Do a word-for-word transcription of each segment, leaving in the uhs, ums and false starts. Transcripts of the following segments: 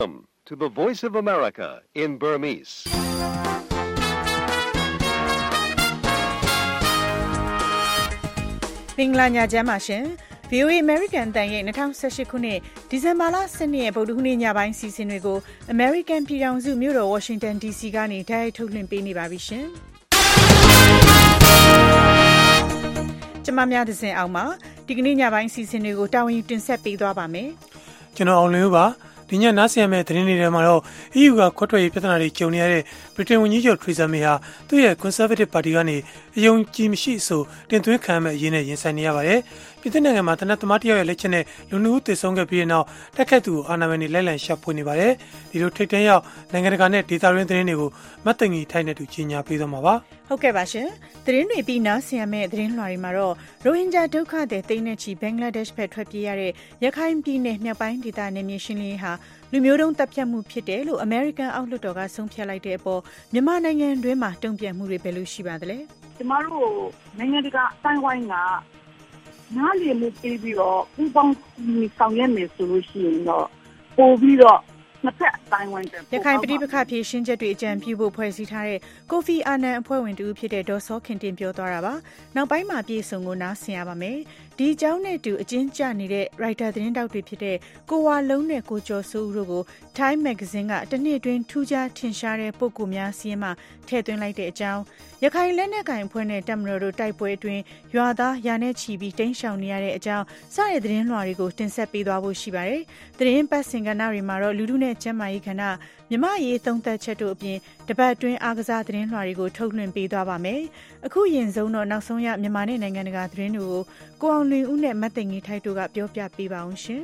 Welcome to the Voice of America in Burmese. မင်္ဂလာညချမ်းပါရှင် ဗွီအိုအေ American အသံရဲ့၂၀၁၈ခုနှစ်ဒီဇင်ဘာလ၁၂ရက်ဗုဒ္ဓဟူးနေ့ညပိုင်းစီစဉ်တွေကို American ပြည်ထောင်စုမြို့တော် Washington ဒီ စီ ကနေတိုက်ရိုက်ထုတ်လွှင့်ပေးနေပါပြီရှင်ကျွန်မများသစဉ်အောင်မှာဒီကနေ့ညပိုင်းစီစဉ်တွေကိုတာဝန်ယူတင်ဆက်ပေးသွားပါမယ်ကျွန်တော်အောင်လင်းဦးပါဒီညနားဆင်ရမယ့်သတင်းတွေထဲမှာတော့ E U ကခွဲထွက်ရေးပြဿနာတွေကြုံနေရတဲ့ Britain ဝန်ကြီးချုပ် Theresa May ဟာသူ့ရဲ့ Conservative Party ကနေအယုံကြည်မရှိဆိုတင်သွင်းခံရမယ့်အရေးနဲ့ရင်ဆိုင်နေရပါတယ်။ပြည်သူ့နိုင်ငံမှာတနက်သမားတယောက်ရဲ့လက်ချက်နဲ့လူနှုတ်သေဆုံးခဲ့ပြီးတဲ့နောက်တက်ခတ်သူအာဏာပိုင်တွေလိုက်လံရှာဖွေနေပါတယ်။ဒီလိုထိတ်တန့်ရောက်နိုင်ငံတကာနဲ့ဒေသတွင်းသတင်းတွေကိုမတ်တငီထိုက်နဲ့တူကြီးညာပေးသွားမှာပါ။ဟုတ်ကဲ့ပါရှင်။သတင်းတွေပြီးနားဆင်ရမယ့်သတင်းလွှာတွေမှာတော့ရိုဟင်ဂျာဒုက္ခသည်တိန်းနဲ့ချီဘင်္ဂလားဒေ့ရှ်ဘက်ထွက်ပြေးရတဲ့ရခိုင်ပြည်နယ်မြောက်ပိုင်းဒေသနယ်မြေရှင်းလင်းရေးဟာလူမျိုးတုံးတပ်ဖြတ်မှုဖြစ်တယ်လို့ American အောက်လွှတ်တော်ကဆုံးဖြတ်လိုက်တဲ့အပေါ်မြန်မာနိုင်ငံတွင်းမှာတုံ့ပြန်မှုတွေဘယ်လိုရှိပါသလဲ။ကျမတို့နိုင်ငံတကာအတိုင်းဝိုင်းကနားလည်မှုပေးပြီးတော့ပူးပေါင်းဆောင်ရွက်မယ်ဆိုလို့ရှိရင်တော့ပို့ပြီးတော့နှစ်ဖက်အတိုင်းဝိုင်းတဲ့ရခိုင်ပြည်ပခါဖြည့်ရှင်းချက်တွေအကြံပြုဖို့ဖွဲ့စည်းထားတဲ့ကိုဖီအာနန်အဖွဲ့ဝင်တူဖြစ်တဲ့ဒေါ်စောခင်တင်ပြောသွားတာပါနောက်ပိုင်းမှာပြည်စုံကိုနားဆင်ရပါမယ်ဒီအကြောင်းနဲ့တူအချင်းကျနေတဲ့ writer သတင်းတောက်တွေဖြစ်တဲ့ကိုဝါလုံးနဲ့ကိုကျော်စိုးဦးတို့ကို Time Magazine ကတနှစ်အတွင်းထူးခြားထင်ရှားတဲ့ပုဂ္ဂိုလ်များစီးရင်မှာထည့်သွင်းလိုက်တဲ့အကြောင်းရခိုင်လက်နက်ကိုင်အဖွဲ့နဲ့တပ်မတော်တို့တိုက်ပွဲအတွင်းရွာသားရာနဲ့ချီပြီးတိမ်းရှောင်နေရတဲ့အကြောင်းစတဲ့သတင်းလွှာတွေကိုတင်ဆက်ပေးသွားဖို့ရှိပါတယ်သတင်းပတ်စင်ကဏ္ဍတွေမှာတော့လူထုနဲ့ကျန်းမာရေးကဏ္ဍမြမရေးသုံးသက်ချက်တို့အပြင်တပတ်အတွင်းအားကစားသတင်းလွှာတွေကိုထုတ်လွှင့်ပေးသွားပါမယ်အခုရင်ဆုံးတော့နောက်ဆုံးရမြန်မာနဲ့နိုင်ငံတကာသတင်းတွေကိုကိုအောင်လွင်ဦးနဲ့မတ်သိန်ကြီးထိုက်တို့ကပြောပြပေးပါအောင်ရှင်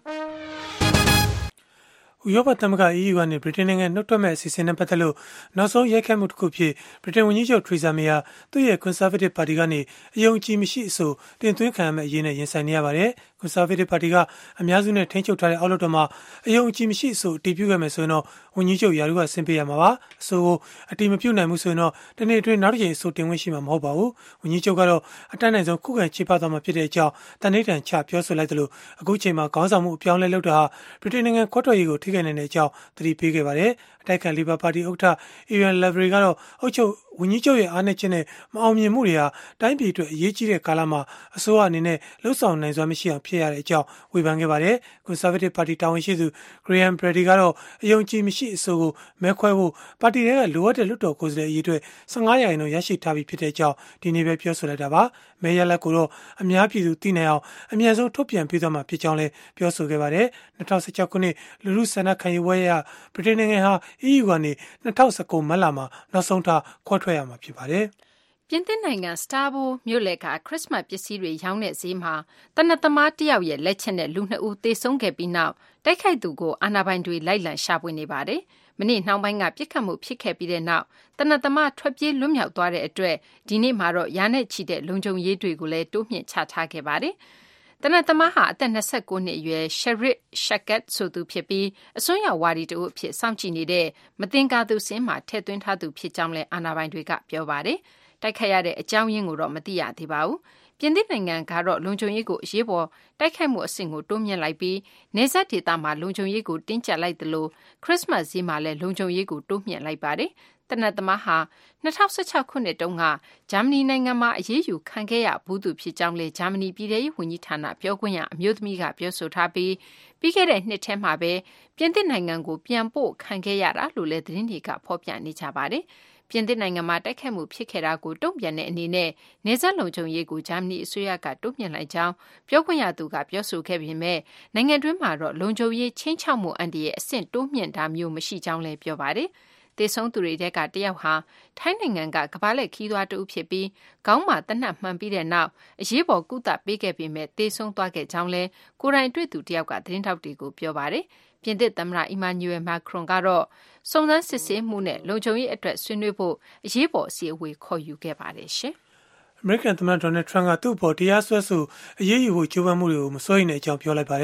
ဥရောပသမဂ္ဂ E U ကနေဗြိတိန်နိုင်ငံနှုတ်ထွက်မဲ့အစီအစဉ်နဲ့ပတ်သက်လို့နောက်ဆုံးရိုက်ခတ်မှုတစ်ခုဖြစ်ဗြိတိန်ဝန်ကြီးချုပ် Theresa May ဟာသူ့ရဲ့ Conservative Party ကနေအယုံကြည်မရှိအဆိုတင်သွင်းခံရမယ့်အရေးနဲ့ရင်ဆိုင်နေရပါတယ်။ Conservative Party ကအများစုနဲ့ထိန်းချုပ်ထားတဲ့အောက်လွှတ်တော်မှာအယုံကြည်မရှိအဆိုအတည်ပြုခဲ့မယ်ဆိုရင်တော့ဝန်ကြီးချုပ်ယာရုကဆင်းပေးရမှာပါ။အဆိုကိုအတည်မပြုနိုင်ဘူးဆိုရင်တော့တနေ့အတွင်းနောက်တစ်ချိန်အဆိုတင်ဝင်ရှိမှာမဟုတ်ပါဘူး။ဝန်ကြီးချုပ်ကတော့အတတ်နိုင်ဆုံးခုခံချေပသွားမှာဖြစ်တဲ့အကြောင်းတန်ဋိဌာန်ချပြောဆိုလိုက်တယ်လို့အခုချိန်မှာခေါင်းဆောင်မှုအပြောင်းလဲလုပ်တာဟာဗြိတိန်နိုင်ငံခွဲထွက်ရေးကိုထိခိုက်နိုင်တဲ့အကြောင်းသတိပေးခဲ့ပါတယ်။အတိုက်ခံ Labour Party ဥက္ကဋ္ဌ Ian Lavery ကတော့အုပ်ချုပ်ဝန်ကြီးချုပ်ရဲ့အားနည်းချက်နဲ့မအောင်မြင်မှုတွေဟာတိုင်းပြည်အတွက်အရေးကြီးတဲ့ကာလမှာအစိုးရအနေနဲ့လှုပ်ဆောင်နိုင်စွမ်းမရှိအောင်ဖြစ်ရတဲ့အကြောင်းဝေဖန်ခဲ့ပါတယ်။ Conservative Party တာဝန်ရှိသူ Graham Brady ကတော့အယုံကြည်မရှိအဆိုကိုမဲခွဲဖို့ပါတီတွေကလိုအပ်တဲ့လွှတ်တော်ကိုယ်စားလှယ်အရေးအတွက်၁၅ရာခိုင်နှုန်းရရှိထားပြီးဖြစ်တဲ့အကြောင်းဒီနေ့ပဲပြောဆိုလိုက်တာပါ။မဲရလဒ်ကိုတော့အများပြည်သူသိနိုင်အောင်အမြန်ဆုံးထုတ်ပြန်ပေးသွားမှာဖြစ်ကြောင်းလည်းပြောဆိုခဲ့ပါတယ်။၂၀၁၆ခုနှစ်လူထုဆန္ဒခံယူပွဲရဗြိတိန်နိုင်ငံဟာ E U ကနေ၂၀၁၉မတ်လမှာနောက်ဆုံးထားခွဲထွက်ရမှာဖြစ်ပါတယ်။ပြင်သစ်နိုင်ငံစတာဘိုမြို့လယ်ကခရစ်စမတ်ပစ္စည်းတွေရောင်းတဲ့ဈေးမှာတနက်သမားတယောက်ရဲ့လက်ချက်နဲ့လူနှစ်ဦးသေဆုံးခဲ့ပြီးနောက်တိုက်ခိုက်သူကိုအာဏာပိုင်တွေလိုက်လံရှာဖွေနေပါတယ်။မနေ့နှောင်းပိုင်းကပြစ်ခတ်မှုဖြစ်ခဲ့ပြီးတဲ့နောက်တနက်သမားထွက်ပြေးလွတ်မြောက်သွားတဲ့အတွက်ဒီနေ့မှာတော့ရာနဲ့ချီတဲ့လုံခြုံရေးတွေကိုလည်းတိုးမြှင့်ချထားခဲ့ပါတယ်။တနက်သမားဟာအသက်၂၉နှစ်အရွယ် Sharif Shakat ဆိုသူဖြစ်ပြီးအစွန်းရောက်ဝါဒီတဦးအဖြစ်စောင့်ကြည့်နေတဲ့မသင်္ကာသူစင်းမှာထည့်သွင်းထားသူဖြစ်ကြောင်းလည်းအာဏာပိုင်တွေကပြောပါတယ်။တိုက်ခိုက်ရတဲ့အကြောင်းရင်းကိုတော့မသိရသေးပါဘူး။ပြင်သစ်နိုင်ငံကတော့လုံခြုံရေးကိုအရေးပေါ်တိုက်ခိုက်မှုအဆင့်ကိုတိုးမြှင့်လိုက်ပြီးနေဆက်ဒေသမှာလုံခြုံရေးကိုတင်းကျပ်လိုက်သလိုခရစ်စမတ်ဈေးမှာလည်းလုံခြုံရေးကိုတိုးမြှင့်လိုက်ပါတယ်။တနက်သမားဟာ၂၀၁၆ခုနှစ်တုန်းကဂျာမနီနိုင်ငံမှာအရေးယူခံခဲ့ရဘူးသူဖြစ်ကြောင်းလေဂျာမနီပြည်ထောင်စုဝန်ကြီးဌာနပြောခွင့်ရအမျိုးသမီးကပြောဆိုထားပြီးပြီးခဲ့တဲ့နှစ်ထဲမှာပဲပြင်သစ်နိုင်ငံကိုပြန်ပို့ခံခဲ့ရတာလို့လည်းသတင်းတွေကဖော်ပြနေကြပါတယ်။ပြင်သစ်နိုင်ငံမှာတိုက်ခိုက်မှုဖြစ်ခဲ့တာကိုတုံ့ပြန်တဲ့အနေနဲ့နေဆက်လုံခြုံရေးကိုဂျာမနီအစိုးရကတုံ့ပြန်လိုက်ကြောင်းပြောခွင့်ရသူကပြောဆိုခဲ့ပေမဲ့နိုင်ငံတွင်းမှာတော့လုံခြုံရေးချင်းချောက်မှုအန်တီရဲ့အဆင့်တိုးမြင့်တာမျိုးမရှိကြောင်းလည်းပြောပါတယ်။သေဆုံးသူတွေထဲကတယောက်ဟာထိုင်းနိုင်ငံကကမ္ဘာလှည့်ခီးသွွားတဦးဖြစ်ပြီးခေါင်းမှာတနတ်မှန်ပြီးတဲ့နောက်အရေးပေါ်ကုသပေးခဲ့ပေမဲ့သေဆုံးသွားခဲ့ကြောင်းလည်းကိုယ်တိုင်တွေ့သူတယောက်ကသတင်းထောက်တွေကိုပြောပါတယ်။ပြင်သစ်သမ္မတအီမာနျူရယ်မာခရွန်ကတော့စုံစမ်းစစ်ဆေးမှုနဲ့လုံခြုံရေးအတွက်ဆွေးနွေးဖို့အရေးပေါ်အစည်းအဝေးခေါ်ယူခဲ့ပါတယ်ရှင်။အမေရိကန်သမ္မတဒေါ်နယ်ထရန့်ကသူ့အပေါ်တရားစွဲဆိုအရေးယူဖို့ကြိုးပမ်းမှုတွေကိုမစိုးရိမ်တဲ့အကြောင်းပြောလိုက်ပါတယ်။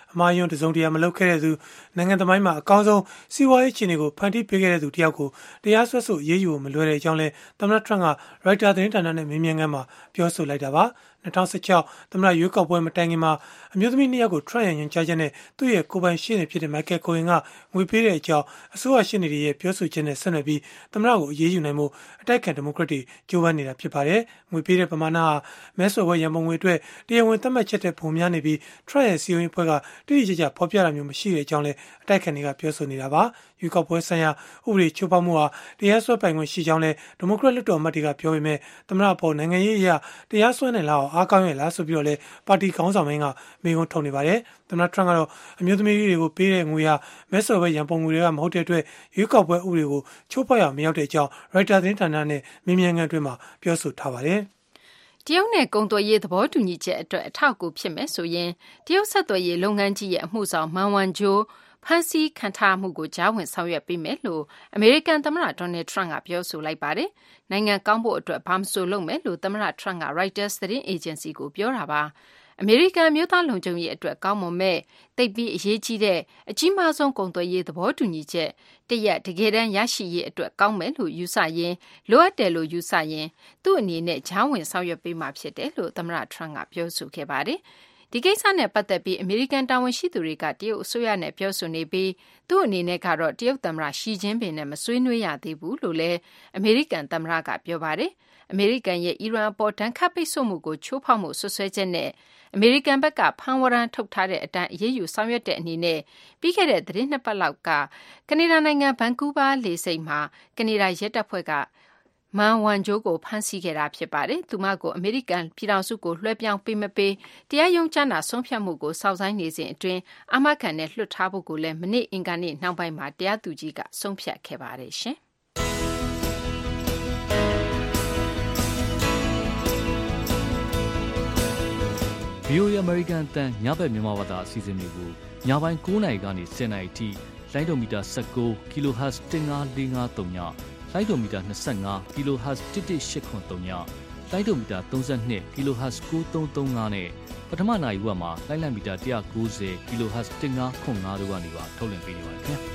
အမှားယွင်းတစုံတရာမလုပ်ခဲ့တဲ့သူနိုင်ငံသမိုင်းမှာအကောင်းဆုံးစီးပွားရေးအခြေအနေကိုဖန်တီးပေးခဲ့တဲ့သူတယောက်ကိုတရားစွဲဆိုရေးယူမလွယ်တဲ့အကြောင်းလဲသမ္မတထရန့်ကရိုက်တာသတင်းဌာနနဲ့မေးမြန်းခန်းမှာပြောဆိုလိုက်တာပါ၂၀၁၆သမ္မတရွေးကောက်ပွဲမတိုင်ခင်မှာအမျိုးသမီးနှစ်ယောက်ကိုထရန့်ရဲ့ညွှန်ကြားချက်နဲ့သူ့ရဲ့ကိုယ်ပိုင်ရှေ့နေဖြစ်တဲ့မိုက်ကယ်ကိုဟင်ကငွေပေးတဲ့အကြောင်းအစိုးရရှေ့နေတွေရဲ့ပြောဆိုချက်နဲ့ဆက်နွယ်ပြီးသမ္မတကိုအရေးယူနိုင်မှုအတိုက်ခံဒီမိုကရက်တွေကြိုးပမ်းနေတာဖြစ်ပါတယ်ငွေပေးတဲ့ပမာဏဟာမဲဆွယ်ပွဲရန်ပုံငွေအတွက်တရားဝင်သတ်မှတ်ချက်တဲ့ပုံများနေပြီးထရန့်ရဲ့စီအိုအင်းဖွဲ့ကတိတိကျကျဖော်ပြတာမျိုးမရှိတဲ့အကြောင်းလဲအတိုက်ခံတွေကပြောဆိုနေတာပါရွေးကောက်ပွဲဆိုင်ရာဥပဒေချိုးဖောက်မှုဟာတရားစွဲပိုင်ခွင့်ရှိကြောင်းလဲဒီမိုကရက်လွှတ်တော်အမတ်တွေကပြောပေမဲ့သမ္မတပေါ်နိုင်ငံရေးအရတရားစွဲနိုင်လောက်အားကောင်းရဲ့လားဆိုပြီးတော့လဲပါတီခေါင်းဆောင်ပိုင်းကမေးခွန်းထုတ်နေပါတယ်သမ္မတထရန့်ကတော့အမျိုးသမီးတွေကိုပေးတဲ့ငွေဟာမဲဆွယ်ပွဲရန်ပုံငွေတွေကမဟုတ်တဲ့အတွက်ရွေးကောက်ပွဲဥပဒေကိုချိုးဖောက်ရမရောက်တဲ့အကြောင်းရိုက်တာသတင်းဌာနနဲ့မေးမြန်းခန်းအတွင်းမှာပြောဆိုထားပါတယ်တရုတ်နဲ့ကုန်သွယ်ရေးသဘောတူညီချက်အတွက်အထောက်အကူဖြစ်မယ်ဆိုရင်တရုတ်ဆက်သွယ်ရေးလုပ်ငန်းကြီးရဲ့အမှုဆောင်မန်ဝန်ဂျိုးဖန်စီခံထားမှုကိုကြားဝင်ဆောင်ရွက်ပေးမယ်လို့အမေရိကန်သမ္မတဒေါ်နယ်ထရန့်ကပြောဆိုလိုက်ပါတယ်။နိုင်ငံကောင်းဖို့အတွက်ဘာမဆိုလုပ်မယ်လို့သမ္မတထရန့်က Reuters သတင်းအေဂျင်စီကိုပြောတာပါ။အမေရိကန်မျိုးသားလုံခြုံရေးအတွက်ကောင်းမွန်မဲ့တိတ်ပြီးအရေးကြီးတဲ့အကြီးမားဆုံးကုန်သွယ်ရေးသဘောတူညီချက်တရက်တကယ်တမ်းရရှိရေးအတွက်ကောင်းမယ်လို့ယူဆရင်လိုအပ်တယ်လို့ယူဆရင်သူ့အနေနဲ့ဂျားဝင်ဆောင်ရွက်ပေးမှာဖြစ်တယ်လို့သမ္မတထရန့်ကပြောဆိုခဲ့ပါတယ်။ဒီကိစ္စနဲ့ပတ်သက်ပြီးအမေရိကန်တာဝန်ရှိသူတွေကတရုတ်အစိုးရနဲ့ပြောဆိုနေပြီးသူ့အနေနဲ့ကတော့တရုတ်သမ္မတရှီကျင်းပင်နဲ့မဆွေးနွေးရသေးဘူးလို့လည်းအမေရိကန်သမ္မတကပြောပါတယ်။အမေရိကန်ရဲ့အီရန်အပေါ်ဒဏ်ခတ်ပိတ်ဆို့မှုကိုချိုးဖောက်မှုဆွဆွဲချက်နဲ့အမေရိကန်ဘက်ကဖမ်းဝရမ်းထုတ်ထားတဲ့အတိုင်းအရေးယူဆောင်ရွက်တဲ့အနေနဲ့ပြီးခဲ့တဲ့သတင်းနှစ်ပတ်လောက်ကကနေဒါနိုင်ငံဗန်ကူးဗားလေဆိပ်မှာကနေဒါရဲတပ်ဖွဲ့ကမန်ဝန်ဂျိုးကိုဖမ်းဆီးခဲ့တာဖြစ်ပါတယ်။သူမကိုအမေရိကန်ပြည်ထောင်စုကိုလွှဲပြောင်းပေးမပေးတရားရုံးကြားနာဆုံးဖြတ်မှုကိုစောင့်ဆိုင်းနေစဉ်အတွင်းအာမခံနဲ့လွှတ်ထားဖို့ကိုလည်းမနေ့အင်္ဂါနေ့နှောင်းပိုင်းမှာတရားသူကြီးကဆုံးဖြတ်ခဲ့ပါတယ်ရှင်။ဗီအိုအေ American အသံညဘက်မြန်မာဘာသာအစီအစဉ်တွေကိုညပိုင်း၉နာရီကနေ၁၀နာရီထိလိုင်းဒိုမီတာ၁၉ kilohertz ၁၅၄၅၃ညလိုင်းဒိုမီတာ၂၅ kilohertz ၁၁၈ခွန်၃ညလိုင်းဒိုမီတာ၃၂ kilohertz ၉၃၃၅နဲ့ပထမနာရီဝက်မှာလိုင်းလံမီတာ၁၉၀ kilohertz ၁၅ခွန်၅တို့ကနေပါထုတ်လွှင့်ပေးနေပါတယ်ခင်ဗျာ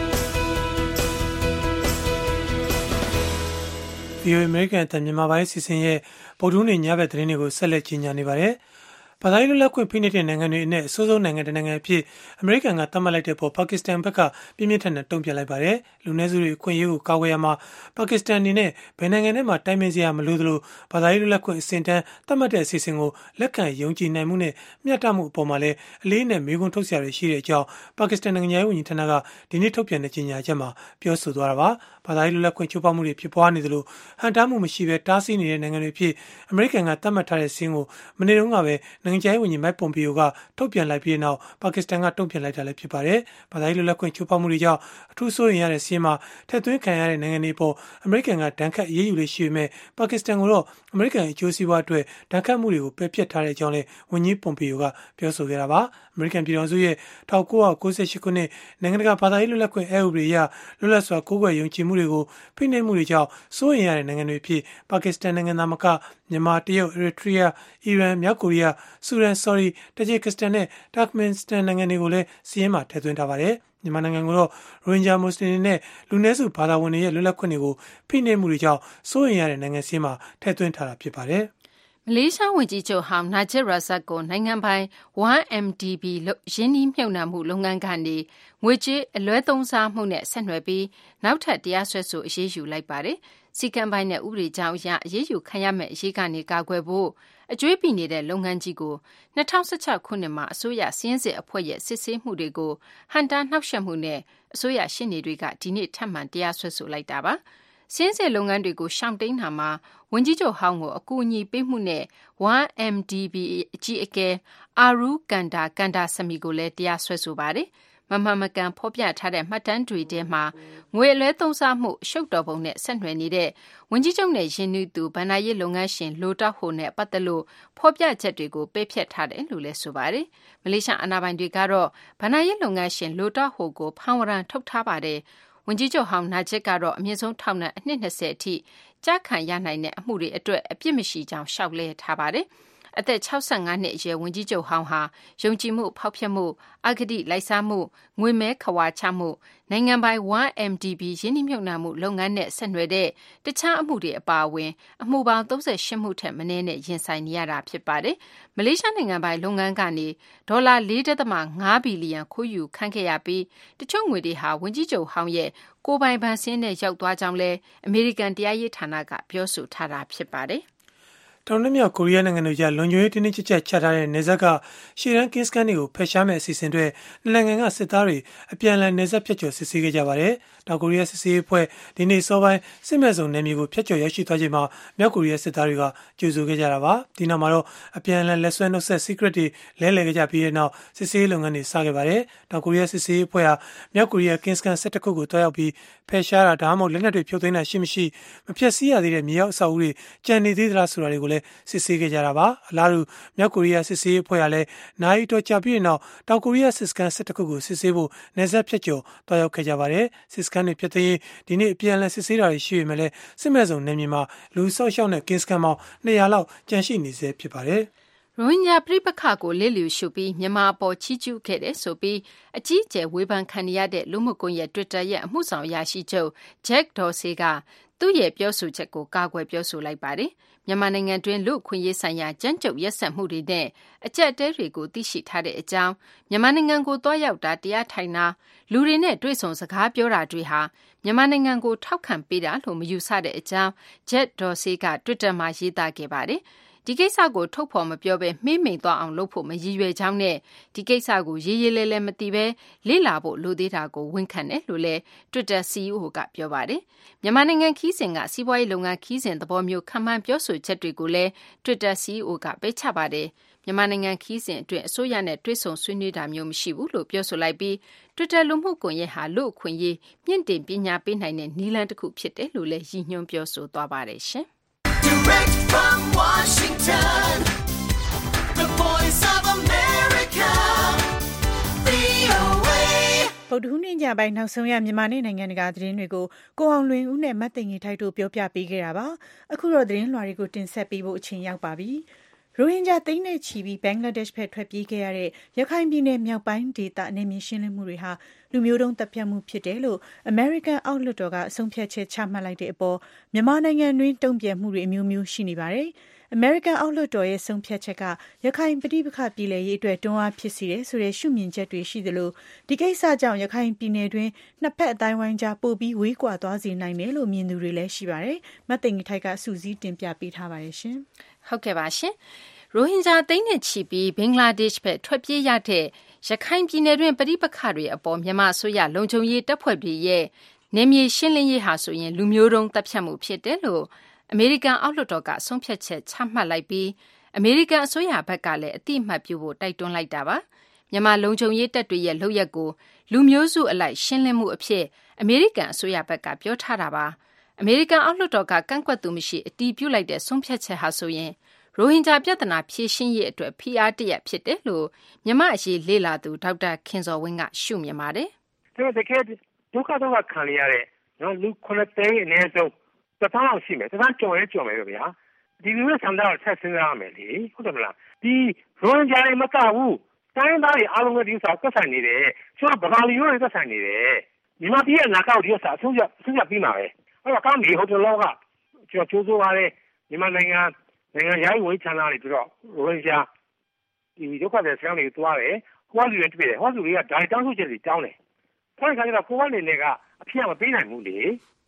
ဗီအိုအေ American အသံမြန်မာပိုင်းအစီအစဉ်ရဲ့ဗုဒ္ဓဟူးနေ့ညဘက်သတင်းတွေကိုဆက်လက်ကြီးညာနေပါတယ်ဘာသာရေးလွတ်လပ်ခွင့်ဖိနှိပ်တဲ့နိုင်ငံတွေအနက်အဆိုးဆုံးနိုင်ငံတစ်နိုင်ငံအဖြစ်အမေရိကန်ကသတ်မှတ်လိုက်တဲ့ပေါ်ပါကစ္စတန်ဘက်ကပြင်းပြင်းထန်ထန်တုံ့ပြန်လိုက်ပါတယ်။လူနည်းစုတွေအခွင့်အရေးကိုကာကွယ်ရမှာပါကစ္စတန်အနေနဲ့ဘယ်နိုင်ငံနဲ့မှတိုင်ပင်စရာမလိုသလိုဘာသာရေးလွတ်လပ်ခွင့်အစဉ်တန်းသတ်မှတ်တဲ့အစီအစဉ်ကိုလက်ခံယုံကြည်နိုင်မှုနဲ့မျှတမှုအပေါ်မှာလည်းအလေးနဲ့မေးခွန်းထုတ်စရာတွေရှိတဲ့အကြောင်းပါကစ္စတန်နိုင်ငံရဲ့ဝန်ကြီးဌာနကဒီနေ့ထုတ်ပြန်တဲ့ကြေညာချက်မှာပြောဆိုသွားတာပါ။ဘာသာရေးလွတ်လပ်ခွင့်ချိုးဖောက်မှုတွေဖြစ်ပွားနေသလိုဟန်တားမှုမရှိဘဲတားဆီးနေတဲ့နိုင်ငံတွေဖြစ်အမေရိကန်ကသတ်မှတ်ထားတဲ့စီးကိုမနေ့တုန်းကပဲနိုင်ငံခြားရေးဝန်ကြီးမိုက်ပွန်ပီယိုကထုတ်ပြန်လိုက်ပြီးနောက်ပါကစ္စတန်ကတုံ့ပြန်လိုက်တာလည်းဖြစ်ပါတယ်။ဘာသာရေးလွတ်လပ်ခွင့်ချိုးဖောက်မှုတွေကြောင့်အထူးစိုးရိမ်ရတဲ့စီးမှာထက်သွင်းခံရတဲ့နိုင်ငံတွေပေါ်အမေရိကန်ကဒဏ်ခတ်အရေးယူလေးရှိပေမဲ့ပါကစ္စတန်ကတော့အမေရိကန်အကျိုးစီးပွားအတွက်ဒဏ်ခတ်မှုတွေကိုပယ်ဖျက်ထားတဲ့အကြောင်းလည်းဝန်ကြီးပွန်ပီယိုကပြောဆိုခဲ့တာပါ။အမေရိကန်ပြည်ထောင်စုရဲ့၁၉၉၈ခုနှစ်နိုင်ငံတကာဘာသာရေးလွတ်လပ်ခွင့်အဥပဒေအရလွတ်လပ်စွာကိုးကွယ်ယုံကြည်မှုတွေကိုဖိနှိပ်မှုတွေကြောင့်စိုးရိမ်ရတဲ့နိုင်ငံတွေဖြစ်ပါကစ္စတန်နိုင်ငံသားမကမြန်မာတရုတ်အရီထရီးယားအီရန်မြောက်ကိုရီးယားဆူဒန်ဆော်ဒီတာဂျစ်ကစ္စတန်နဲ့တာခ်မင်စတန်နိုင်ငံတွေကိုလည်းစီးရင်မှာထည့်သွင်းထားပါတယ်မြန်မာနိုင်ငံကတော့ရိုဟင်ဂျာမွတ်စလင်တွေနဲ့လူနည်းစုဘာသာဝင်တွေရဲ့လွတ်လပ်ခွင့်တွေကိုဖိနှိပ်မှုတွေကြောင့်စိုးရိမ်ရတဲ့နိုင်ငံစီးမှာထည့်သွင်းထားတာဖြစ်ပါတယ်မလေးရှားဝန်ကြီးချုပ်ဟောင်းနာဂျစ်ရာဇတ်ကိုနိုင်ငံပိုင် one M D B ရင်းနှီးမြှုပ်နှံမှုလုပ်ငန်းကနေငွေကြေးအလွဲသုံးစားမှုနဲ့ဆက်နွယ်ပြီးနောက်ထပ်တရားစွဲဆိုအရေးယူလိုက်ပါတယ်။စီကံပိုင်းနဲ့ဥပဒေကြောင်းအရအရေးယူခံရမယ့်အရေးကနေကာကွယ်ဖို့အကြွေးပိနေတဲ့လုပ်ငန်းကြီးကို၂၀၁၆ခုနှစ်မှာအစိုးရစီးရင်စစ်အဖွဲ့ရဲ့စစ်ဆေးမှုတွေကိုဟန်တာနှောက်ယှက်မှုနဲ့အစိုးရရှေ့နေတွေကဒီနေ့ထပ်မံတရားစွဲဆိုလိုက်တာပါ။စင်းစစ်လုပ်ငန်းတွေကိုရှောင်တိန်တာမှာဝန်ကြီးချုပ်ဟောင်းကိုအကူအညီပေးမှုနဲ့ one M D B အကြီးအကဲအာရူကန်ဒါကန်ဒါဆမီကိုလည်းတရားစွဲဆိုပါတယ်။မမှန်မကန်ဖော်ပြထားတဲ့မှတ်တမ်းတွေထဲမှာငွေအလွဲသုံးစားမှုရှုပ်တော်ပုံနဲ့ဆက်နွယ်နေတဲ့ဝန်ကြီးချုပ်နဲ့ရင်းနှီးသူဗဏ္ဍာရေးလုပ်ငန်းရှင်လိုတောက်ဟိုနဲ့ပတ်သက်လို့ဖော်ပြချက်တွေကိုပယ်ဖျက်ထားတယ်လို့လည်းဆိုပါတယ်။မလေးရှားအာဏာပိုင်တွေကတော့ဗဏ္ဍာရေးလုပ်ငန်းရှင်လိုတောက်ဟိုကိုဖမ်းဝရမ်းထုတ်ထားပါတယ်။ဝန်ကြီးချုပ်ဟောင်းနာဂျစ်ကတော့အမြင့်ဆုံးထောင်ဒဏ်အနှစ်၂၀အထိကြာခံရနိုင်တဲ့အမှုတွေအတွက်အပြစ်မရှိကြောင်းရှောက်လဲထားပါတယ်။အသက်၆၅နှစ်အရွယ်ဝန်ကြီးချုပ်ဟောင်းဟာယုံကြည်မှုဖောက်ဖျက်မှုအဂတိလိုက်စားမှုငွေမဲခဝါချမှုနိုင်ငံပိုင် one M D B ရင်းနှီးမြှုပ်နှံမှုလုပ်ငန်းနဲ့ဆက်နွယ်တဲ့တခြားအမှုတွေအပါအဝင်အမှုပေါင်း၃၈မှုထက်မနည်းနဲ့ရင်ဆိုင်နေရတာဖြစ်ပါတယ်။မလေးရှားနိုင်ငံပိုင်လုပ်ငန်းကနေဒေါ်လာ ၄.၅ ဘီလီယံခိုးယူခံခဲ့ရပြီးတချို့ငွေတွေဟာဝန်ကြီးချုပ်ဟောင်းရဲ့ကိုယ်ပိုင်ဘဏ်စင်းနဲ့ရောက်သွားကြောင်းလည်းအမေရိကန်တရားရေးဌာနကပြောဆိုထားတာဖြစ်ပါတယ်။တောင်နဲ့မြောက်ကိုရီးယားနိုင်ငံတို့ကြားလွန်ကျွေးတင်းတင်းကြပ်ကြပ်ချထားတဲ့နေဆက်ကရှေ့တန်းကင်းစကန်တွေကိုဖယ်ရှားမဲ့အစီအစဉ်တွေနိုင်ငံကစစ်သားတွေအပြန်အလှန်နေဆက်ဖြတ်ကျော်စစ်ဆေးခဲ့ကြပါတယ်။တောင်ကိုရီးယားစစ်ဆေးအဖွဲ့ဒီနေ့စောပိုင်းစစ်မဲ့စုံနယ်မြေကိုဖျက်ကျော်ရောက်ရှိသွားချိန်မှာမြောက်ကိုရီးယားစစ်သားတွေကကြိုဆိုခဲ့ကြတာပါ။ဒီနောက်မှာတော့အပြန်အလှန်လက်ဆွဲနှုတ်ဆက် secret တွေလဲလှယ်ခဲ့ကြပြီးတဲ့နောက်စစ်ဆေးလုပ်ငန်းတွေစခဲ့ပါတယ်။တောင်ကိုရီးယားစစ်ဆေးအဖွဲ့ဟာမြောက်ကိုရီးယားကင်းစကန်၁၁ခုကိုတွားရောက်ပြီးဖယ်ရှားတာဒါမှမဟုတ်လက်နက်တွေဖြုတ်သိမ်းတာရှိမရှိမဖျက်ဆီးရသေးတဲ့မြေရောက်အဆောက်အဦတွေကြံနေသေးသလားဆိုတာတွေကိုလည်းစစ်ဆေးခဲ့ကြတာပါအလားတူမြောက်ကိုရီးယားစစ်ဆေးအဖွဲ့ကလည်းနိုင်တော်ကြာပြီးနောက်တောင်ကိုရီးယားစစ်စကန်၁၁ခုကိုစစ်ဆေးဖို့နေဆက်ဖြတ်ကျော်တွားရောက်ခဲ့ကြပါတယ်စစ်စကန်တွေဖြစ်တဲ့ဒီနေ့အပြန်အလှန်စစ်ဆေးတာတွေရှိပေမဲ့လည်းစစ်မဲ့စုံနယ်မြေမှာလူဆော့ရှောက်နဲ့ကင်းစကန်ပေါင်း၂၀၀လောက်ကျန်ရှိနေဆဲဖြစ်ပါတယ်ရိုဟင်ဂျာပြည်ပခါကိုလစ်လျူရှုပြီးမြန်မာအပေါ်ချီးကျူးခဲ့တဲ့ဆိုပြီးအကြီးအကျယ်ဝေဖန်ခံရတဲ့လူမှုကွန်ရက် Twitter ရဲ့အမှုဆောင်အရာရှိချုပ် Jack Dorsey ကသူ့ရဲ့ပြောဆိုချက်ကိုကာကွယ်ပြောဆိုလိုက်ပါတယ်။မြန်မာနိုင်ငံတွင်းလူ့အခွင့်အရေးဆိုင်ရာကြမ်းကြုတ်ရက်စက်မှုတွေနဲ့အကြက်တဲတွေကိုသိရှိထားတဲ့အကြောင်းမြန်မာနိုင်ငံကိုတွားရောက်တာတရားထိုင်တာလူတွေနဲ့တွေ့ဆုံစကားပြောတာတွေဟာမြန်မာနိုင်ငံကိုထောက်ခံပေးတာလို့မယူဆတဲ့အကြောင်း Jack Dorsey က Twitter မှာရေးသားခဲ့ပါတယ်။ဒီကိစ္စကိုထုတ်ဖော်မပြောဘဲမှိမ့်မိန်သွားအောင်လုပ်ဖို့မရည်ရွယ်ကြောင်းနဲ့ဒီကိစ္စကိုရေးရေးလဲလဲမသိဘဲလေ့လာဖို့လိုသေးတာကိုဝန်ခံတယ်လို့လည်း Twitter စီ အီ အို ကပြောပါတယ်။မြန်မာနိုင်ငံခီးစဉ်ကစီးပွားရေးလုပ်ငန်းခီးစဉ်သဘောမျိုးခံမှန်းပြောဆိုချက်တွေကိုလည်း Twitter စီ အီ အို ကပယ်ချပါတယ်။မြန်မာနိုင်ငံခီးစဉ်အတွင်းအစိုးရနဲ့တွေ့ဆုံဆွေးနွေးတာမျိုးမရှိဘူးလို့ပြောဆိုလိုက်ပြီး Twitter လူမှုကွန်ရက်ဟာလူ့အခွင့်အရေးမြင့်တင်ပညာပေးနိုင်တဲ့နည်းလမ်းတစ်ခုဖြစ်တယ်လို့လည်းရည်ညွှန်းပြောဆိုသွားပါတယ်ရှင်။ Direct from Washington, the voice of America, V O A. ဗုဒ္ဓဟူးနေ့ညပိုင်းနောက်ဆုံးရမြန်မာနိုင်ငံတကာသတင်းတွေကိုကိုအောင်လွင်ဦးနဲ့မတ်သိင်ကြီးထိုက်တို့ပြောပြပေးခဲ့တာပါအခုတော့သတင်းလွှာတွေကိုတင်ဆက်ပေးဖို့အချိန်ရောက်ပါပြီရိုဟင်ဂျာသိန်းနဲ့ချီပြီးဘင်္ဂလားဒေ့ရှ်ဘက်ထွက်ပြေးခဲ့ရတဲ့ရခိုင်ပြည်နယ်မြောက်ပိုင်းဒေသအနေနဲ့ရှင်းလင်းမှုတွေဟာလူမျိုးတုံးတပ်ဖြတ်မှုဖြစ်တယ်လို့ American အောက်လွှတ်တော်ကအဆုံးဖြတ်ချက်ချမှတ်လိုက်တဲ့အပေါ်မြန်မာနိုင်ငံတွင်းတုံ့ပြန်မှုတွေအမျိုးမျိုးရှိနေပါတယ်။ American အောက်လွှတ်တော်ရဲ့ဆုံးဖြတ်ချက်ကရခိုင်ပဋိပက္ခပြည်လည်ရေးအတွက်တွန်းအားဖြစ်စေတယ်ဆိုတဲ့ရှုမြင်ချက်တွေရှိသလိုဒီကိစ္စကြောင့်ရခိုင်ပြည်နယ်တွင်းနှစ်ဖက်အတိုင်းဝိုင်းကြားပို့ပြီးဝေးကွာသွားစေနိုင်တယ်လို့မြင်သူတွေလည်းရှိပါတယ်။မတ်သိင်္ဂီထိုက်ကစူးစီးတင်ပြပေးထားပါတယ်ရှင်။ဟုတ်ကဲ့ပါရှင်။ရိုဟင်ဂျာသိန်းနဲ့ချီပြီးဘင်္ဂလားဒေ့ရှ်ဘက်ထွက်ပြေးရတဲ့ရခိုင်ပြည်နယ်တွင်ပဋိပက္ခတွေအပေါ်မြန်မာအစိုးရလုံခြုံရေးတပ်ဖွဲ့တွေရဲ့နယ်မြေရှင်းလင်းရေးဟာဆိုရင်လူမျိုးတုံးတပ်ဖြတ်မှုဖြစ်တယ်လို့အမေရိကန်အောက်လွှတ်တော်ကဆုံးဖြတ်ချက်ချမှတ်လိုက်ပြီးအမေရိကန်အစိုးရဘက်ကလည်းအတိအမှတ်ပြုဖို့တိုက်တွန်းလိုက်တာပါမြန်မာလုံခြုံရေးတပ်တွေရဲ့လုပ်ရက်ကိုလူမျိုးစုအလိုက်ရှင်းလင်းမှုအဖြစ်အမေရိကန်အစိုးရဘက်ကပြောထားတာပါအမေရိကန်အောက်လွှတ်တော်ကကန့်ကွက်သူမရှိအတည်ပြုလိုက်တဲ့ဆုံးဖြတ်ချက်ဟာဆိုရင်ရိုဟင်ဂျာပြဿနာဖြေရှင်းရေးအတွက်ဖိအားတရက်ဖြစ်တယ်လို့မြန်မာအရေးလေ့လာသူဒေါက်တာခင်စော်ဝင်းကရှုမြင်ပါတယ်။ဒါတကယ်ဒုက္ခဒုက္ခခံရတဲ့နော်လူခုနှစ်သိန်းအနည်းဆုံးတစ်ထောင်လောက်ရှိမယ်။တစ်ထောင်ကျော်ရဲကျော်မယ်ဗျာ။ဒီလူတွေဆန္ဒကိုဆက်စဉ်းစားရမယ်လေ။ဟုတ်တယ်မလား။ဒီရိုဟင်ဂျာတွေမကဘူး။တိုင်းသားတွေအားလုံးကဒီဥစ္စာသက်ဆိုင်နေတယ်။ဆိုတော့ဗမာလူမျိုးတွေသက်ဆိုင်နေတယ်။မြန်မာပြည်ရဲ့အနာဂတ်ကိုဒီဥစ္စာအဆုံးရအဆုံးရပြီးမှာပဲ။အဲ့တော့ကောင်းပြီဟိုတလောကကျွန်တော်ကြိုးစိုးပါလေမြန်မာနိုင်ငံနိုင်ငံရေးဝန်ကြီးဌာနတွေပြီးတော့ရိုဟင်ဂျာဒီဒုက္ခသည်ဆောင်းတွေသွားတယ်ဟောလူတွေတွေ့တယ်ဟောလူတွေကဒါတောင်းဆိုချက်တွေတောင်းတယ်ခေါင်းခါကျတော့ကိုယ်ကနေနေကအဖြစ်မပေးနိုင်ဘူးလေ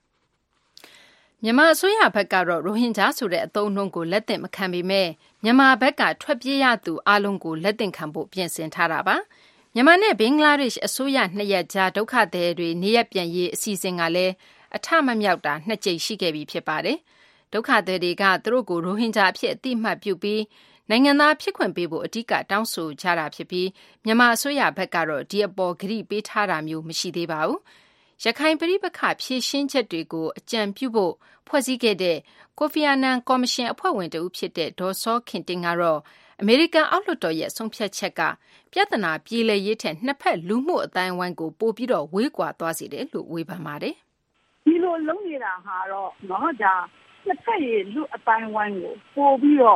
မြန်မာအစိုးရဘက်ကတော့ရိုဟင်ဂျာဆိုတဲ့အသုံးအနှုန်းကိုလက်သင့်မခံပေမဲ့မြန်မာဘက်ကထွက်ပြေးရသူအလုံးကိုလက်သင့်ခံဖို့ပြင်ဆင်ထားတာပါမြန်မာနဲ့ဘင်္ဂလားဒေ့ရှ်အစိုးရနှစ်ရက်ကြာဒုက္ခသည်တွေနေရပြန်ရေးအစီအစဉ်ကလည်းအထမမြောက်တာနှစ်ကြိမ်ရှိခဲ့ပြီဖြစ်ပါတယ်ဒုက္ခသည်တွေကသူတို့ကိုရိုဟင်ဂျာအဖြစ်အတိအမှတ်ပြုပြီးနိုင်ငံသားဖြစ်ခွင့်ပေးဖို့အဓိကတောင်းဆိုကြတာဖြစ်ပြီးမြန်မာအစိုးရဘက်ကတော့ဒီအပေါ်ဂရုပေးထားတာမျိုးမရှိသေးပါဘူး။ရခိုင်ပြည်ပခဖြည့်ရှင်းချက်တွေကိုအကြံပြုဖို့ဖွဲ့စည်းခဲ့တဲ့ကိုဖီအာနန်ကော်မရှင်အဖွဲ့ဝင်တဦးဖြစ်တဲ့ဒေါ်စောခင်တင်ကတော့အမေရိကန်အောက်လွှတ်တော်ရဲ့ဆုံးဖြတ်ချက်ကပြဿနာပြေလည်ရေးထက်နှစ်ဖက်လူမှုအတိုင်းအဝိုင်းကိုပို့ပြီးတော့ဝေးကွာသွားစေတယ်လို့ဝေဖန်ပါတယ်။ဒီလိုလုံးနေတာဟာတော့နော်ဒါနှစ်ဖက်ရဲ့လူအတိုင်းဝိုင်းကိုပို့ပြီးတော့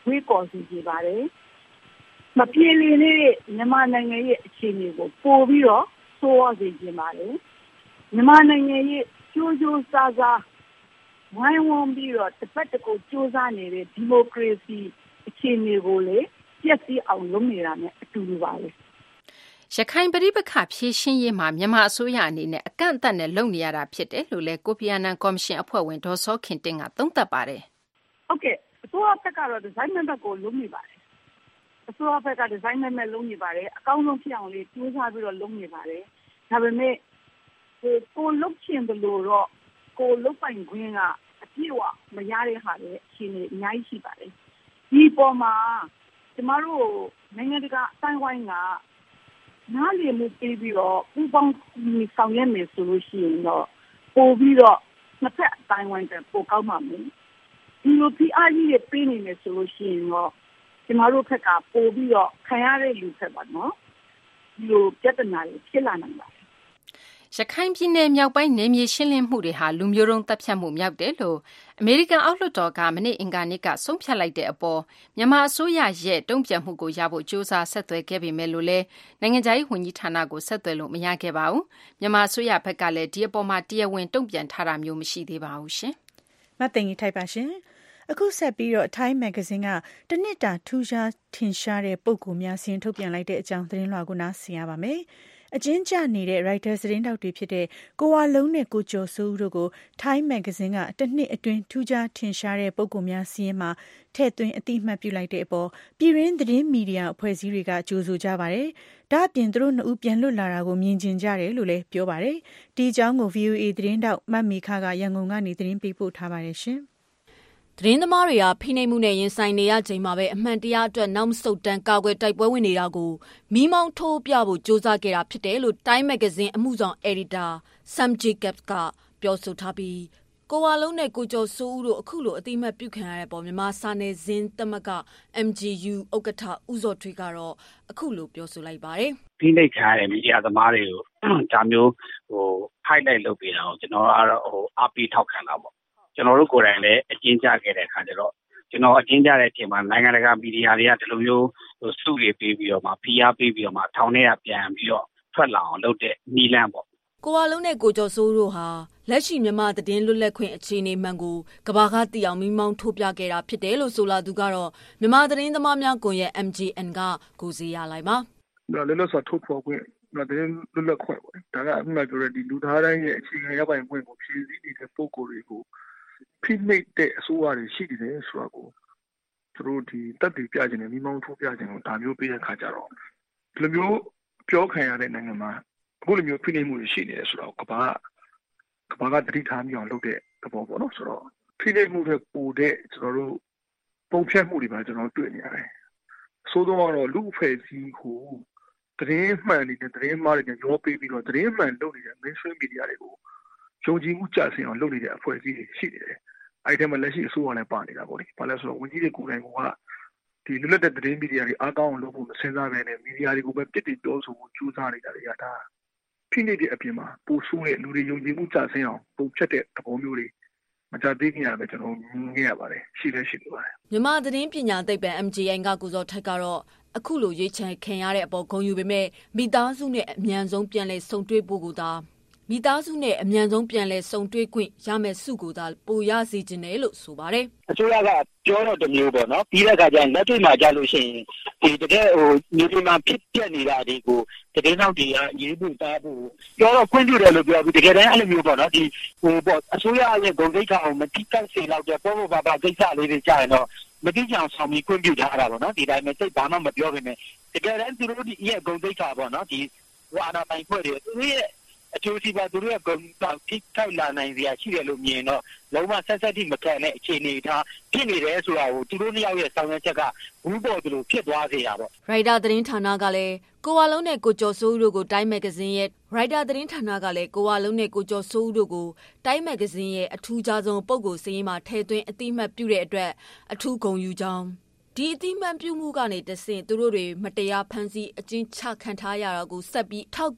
ဝေးကော်စီကြပါတယ်မပြေလည်နေတဲ့မြန်မာနိုင်ငံရဲ့အခြေအနေကိုပို့ပြီးတော့ဆိုးဝါးစေခြင်းပါတယ်မြန်မာနိုင်ငံရဲ့ကြိုးကြိုးစားစားဝိုင်းဝန်းပြီးတော့တစ်ပတ်တစ်ခုစူးစမ်းနေတဲ့ဒီမိုကရေစီအခြေအနေကိုလေပြည့်စည်အောင်လုပ်နေတာနဲ့အတူတူပါလေရခိုင်ပဋိပက္ခဖြေရှင်းရေးမှာမြန်မာအစိုးရအနေနဲ့အကန့်အသတ်နဲ့လုပ်နေရတာဖြစ်တယ်လို့လည်းကိုဖီအာနန်ကော်မရှင်အဖွဲ့ဝင်ဒေါ်စောခင်တင့်ကသုံးသပ်ပါတယ်ဟုတ်ကဲ့အစိုးရဘက်ကတော့ဒီဇိုင်းမက်ဘက်ကိုလုပ်နေပါတယ်အစိုးရဘက်ကဒီဇိုင်းမက်မဲ့လုပ်နေပါတယ်အကောင်းဆုံးဖြစ်အောင်လေးကြိုးစားပြီးတော့လုပ်နေပါတယ်ဒါပေမဲ့ကိုကိုလုပ်ချင်တယ်လို့တော့ကိုလုပ်ပိုင်ခွင့်ကအပြည့်အဝမရတဲ့ဟာတွေအရှင်နေအများကြီးရှိပါတယ်ဒီပေါ်မှာကျမတို့နိုင်ငံတကာအတိုင်းဝိုင်းကနားလည်မှုပေးပြီးတော့ပူပေါင်းဆောင်ရွက်မယ်ဆိုလို့ရှိရင်တော့ပို့ပြီးတော့နှစ်ဖက်အတိုင်းဝိုင်းကပိုကောင်းပါမယ်ဒီလို P R ကြီးတွေပေးနေမယ်ဆိုလို့ရှိရင်တော့ကျမတို့ဘက်ကပို့ပြီးတော့ခံရတဲ့လူဖက်ပါနော်ဒီလိုပြဿနာတွေဖြစ်လာနိုင်ပါတယ်ရခိုင်ပြည်နယ်မြောက်ပိုင်းနယ်မြေရှင်းလင်းမှုတွေဟာလူမျိုးတုံးတပ်ဖြတ်မှုမြောက်တယ်လို့အမေရိကန်အောက်လွှတ်တော်ကမနေ့အင်္ဂါနေ့ကဆုံးဖြတ်လိုက်တဲ့အပေါ်မြန်မာအစိုးရရဲ့တုံ့ပြန်မှုကိုရဖို့ကြိုးစားဆက်သွယ်ခဲ့ပေမဲ့လို့လည်းနိုင်ငံခြားရေးဝန်ကြီးဌာနကိုဆက်သွယ်လို့မရခဲ့ပါဘူးမြန်မာအစိုးရဘက်ကလည်းဒီအပေါ်မှာတရားဝင်တုံ့ပြန်ထားတာမျိုးမရှိသေးပါဘူးရှင်မသိင်ကြီးထိုက်ပါရှင်အခုဆက်ပြီးတော့ Time Magazine ကတနစ်တာထူးခြားထင်ရှားတဲ့ပုံကူများစီရင်ထုတ်ပြန်လိုက်တဲ့အကြောင်းသတင်းလွှာကိုနားဆင်ရပါမယ်အကျဉ်းကျနေတဲ့ Writer သတင်းတောက်တွေဖြစ်တဲ့ကိုဝါလုံးနဲ့ကိုကျော်စိုးဦးတို့ကို Time Magazine ကတစ်နှစ်အတွင်းထူးခြားထင်ရှားတဲ့ပုံကူများစီရင်မှာထည့်သွင်းအသိအမှတ်ပြုလိုက်တဲ့အပေါ်ပြည်ရင်းသတင်းမီဒီယာအဖွဲ့အစည်းတွေကကြိုဆိုကြပါတယ်။ဒါ့အပြင်သူတို့နှစ်ဦးပြန်လွတ်လာတာကိုမြင်ကျင်ကြတယ်လို့လည်းပြောပါတယ်။ဒီအကြောင်းကို V O A သတင်းတောက်မတ်မီခကရန်ကုန်ကနေသတင်းပေးပို့ထားပါတယ်ရှင်။သတင်းသမားတွေကဖိနှိပ်မှုနဲ့ရင်ဆိုင်နေရချိန်မှာပဲအမှန်တရားအတွက်နောက်မဆုတ်တမ်းကာကွယ်တိုက်ပွဲဝင်နေတာကိုမီးမောင်းထိုးပြဖို့ကြိုးစားခဲ့တာဖြစ်တယ်လို့ Time Magazine အမှုဆောင်အယ်ဒီတာ Sam Jacobs ကပြောဆိုထားပြီးကိုဝါလုံးနဲ့ကိုကျော်စိုးဦးတို့အခုလိုအတိအမှတ်ပြုခံရတဲ့ပေါ်မြန်မာစာနယ်ဇင်းသမဂ္ဂ M G U ဥက္ကဋ္ဌဦးစောထွေးကတော့အခုလိုပြောဆိုလိုက်ပါတယ်။ဖိနှိပ်ခံရတဲ့မီဒီယာသမားတွေကိုဒါမျိုးဟို highlight လုပ်ပေးတာကိုကျွန်တော်ကတော့ဟိုအားပေးထောက်ခံတာပေါ့ကျွန်တော်တို့ကိုယ်တိုင်လည်းအကျဉ်းချခဲ့တဲ့အခါကျတော့ကျွန်တော်အကျဉ်းချတဲ့အချိန်မှာနိုင်ငံတကာမီဒီယာတွေကဒီလိုမျိုးဟိုစုတွေပေးပြီးတော့မှဖိအားပေးပြီးတော့မှထောင်ထဲကပြန်ပြီးတော့ထွက်လာအောင်လုပ်တဲ့နီလန်းပေါ့ကိုဝါလုံးနဲ့ကိုကျော်စိုးတို့ဟာလက်ရှိမြန်မာသတင်းလွတ်လပ်ခွင့်အခြေအနေမှန်ကိုကဘာကတည်အောင်မီးမောင်းထိုးပြခဲ့တာဖြစ်တယ်လို့ဆိုလာသူကတော့မြန်မာသတင်းသမားများကွန်ရက် M G N ကကိုစီရလိုက်ပါလွတ်လပ်စွာထုတ်ဖော်ခွင့်သတင်းလွတ်လပ်ခွင့်ပေါ့ဒါကအမှန်ပြောရတဲ့ဒီလူသားတိုင်းရဲ့အခြေခံရပိုင်ခွင့်ကိုဖြည့်ဆည်းနေတဲ့ပုံကိုယ်တွေကိုဖိနှိပ်တဲ့အစိုးရတွေရှိနေတယ်ဆိုတာကိုသူတို့ဒီတက်တည်ပြခြင်းနဲ့မိမောင်းထိုးပြခြင်းကိုဒါမျိုးပေးတဲ့ခါကျတော့ဒီလိုမျိုးပြောခံရတဲ့နိုင်ငံမှာအခုလိုမျိုးဖိနှိပ်မှုတွေရှိနေတယ်ဆိုတော့ကမ္ဘာကဘာကတတိထားမြောင်လုပ်တဲ့သဘောပေါ့နော်ဆိုတော့ဖိနှိပ်မှုတွေပိုတဲ့ကျွန်တော်တို့ပုံဖြတ်မှုတွေပါကျွန်တော်တွေ့နေရတယ်ဆိုတော့လူအဖွဲ့အစည်းကိုသတင်းမှန်နေတဲ့သတင်းမှားတွေရောပေးပြီးတော့သတင်းမှန်လုပ်နေတဲ့ mainstream media တွေကိုယုံကြည်မှုကျဆင်းအောင်လုပ်နေတဲ့အဖွဲ့အစည်းတွေရှိနေတယ်အဲ့ဒီမှာလက်ရှိအစိုးရလည်းပါနေတာပေါ့လေဘာလဲဆိုတော့ဝန်ကြီးတွေကိုယ်တိုင်ကဒီလွတ်လပ်တဲ့သတင်းမီဒီယာတွေအားကောင်းအောင်လုပ်ဖို့မစင်စားဘဲနဲ့မီဒီယာတွေကိုပဲပြစ်တင်ပြောဆိုဖို့ကြိုးစားနေတာတွေကဒါဖိနှိပ်တဲ့အပြင်မှာပိုဆိုးတဲ့လူတွေယုံကြည်မှုကျဆင်းအောင်ပုံဖြတ်တဲ့သဘောမျိုးတွေမကြသေးခင်ရပဲကျွန်တော်မြင်ခဲ့ရပါတယ်ရှိလည်းရှိနေပါတယ်မြန်မာသတင်းပညာသိပ္ပံ M G N ကကိုစောထက်ကတော့အခုလိုရွေးချယ်ခံရတဲ့အပေါ်ဂုဏ်ယူပေမဲ့မိသားစုနဲ့အမြန်ဆုံးပြန်လည်ဆုံတွေ့ဖို့ကိုသာမိသားစုနဲ့အမြန်ဆုံးပြန်လည်ဆုံတွေ့ခွင့်ရမယ်စုကိုသာပိုရစေခြင်းတယ်လို့ဆိုပါတယ်အစိုးရကပြောတော့တမျိုးပေါ့နော်ပြီးတဲ့အခါကျရင်လက်တွေ့မှာကြားလို့ရှိရင်ဒီတကယ်ဟိုမြေပြင်မှာဖြစ်ပြနေတာတွေကိုတကယ်တော့ဒီအရေးဖို့တားဖို့ပြောတော့ခွင့်ပြုတယ်လို့ပြောပြီးတကယ်တမ်းအဲ့လိုမျိုးပေါ့နော်ဒီဟိုပေါ့အစိုးရရဲ့ဂုဏ်သိက္ခာကိုမတိကျစေလောက်တဲ့ပေါ်ပေါ်ပါပါကိစ္စလေးတွေကြားရင်တော့မတိကျအောင်ဆောင်ပြီးခွင့်ပြုထားတာပေါ့နော်ဒီတိုင်းမှာစိတ်ဘာမှမပြောဘဲနဲ့တကယ်တမ်းသူတို့ဒီရဲ့ဂုဏ်သိက္ခာပေါ့နော်ဒီဝါနာပိုင်ဖွဲ့တွေသူတို့ရဲ့အကျိုးစီးပွားသူတို့ရဲ့ဂုဏ်တောင်ထိခိုက်လာနိုင်စရာရှိတယ်လို့မြင်တော့လုံးဝဆက်ဆက်ထိမခံတဲ့အခြေအနေထားဖြစ်နေတယ်ဆိုတာကိုသူတို့နှစ်ယောက်ရဲ့ဆောင်ရွက်ချက်ကဘူးပေါ်သူလိုဖြစ်သွားစေရပါရိုက်တာသတင်းဌာနကလည်းကိုဝါလုံးနဲ့ကိုကျော်စိုးဦးတို့ကိုတိုင်းမဂ္ဂဇင်းရဲ့ရိုက်တာသတင်းဌာနကလည်းကိုဝါလုံးနဲ့ကိုကျော်စိုးဦးတို့ကိုတိုင်းမဂ္ဂဇင်းရဲ့အထူးခြားဆုံးပုံကိုစည်းမှာထည့်သွင်းအတိအမှတ်ပြုတဲ့အတွက်အထူးဂုဏ်ယူကြောင်းဒီအတိအမှန်ပြုမှုကနေတဆင့်သူတို့တွေမတရားဖန်ဆီးအကျဉ်းချခံထားရတာကိုဆက်ပြီးထောက်ကူ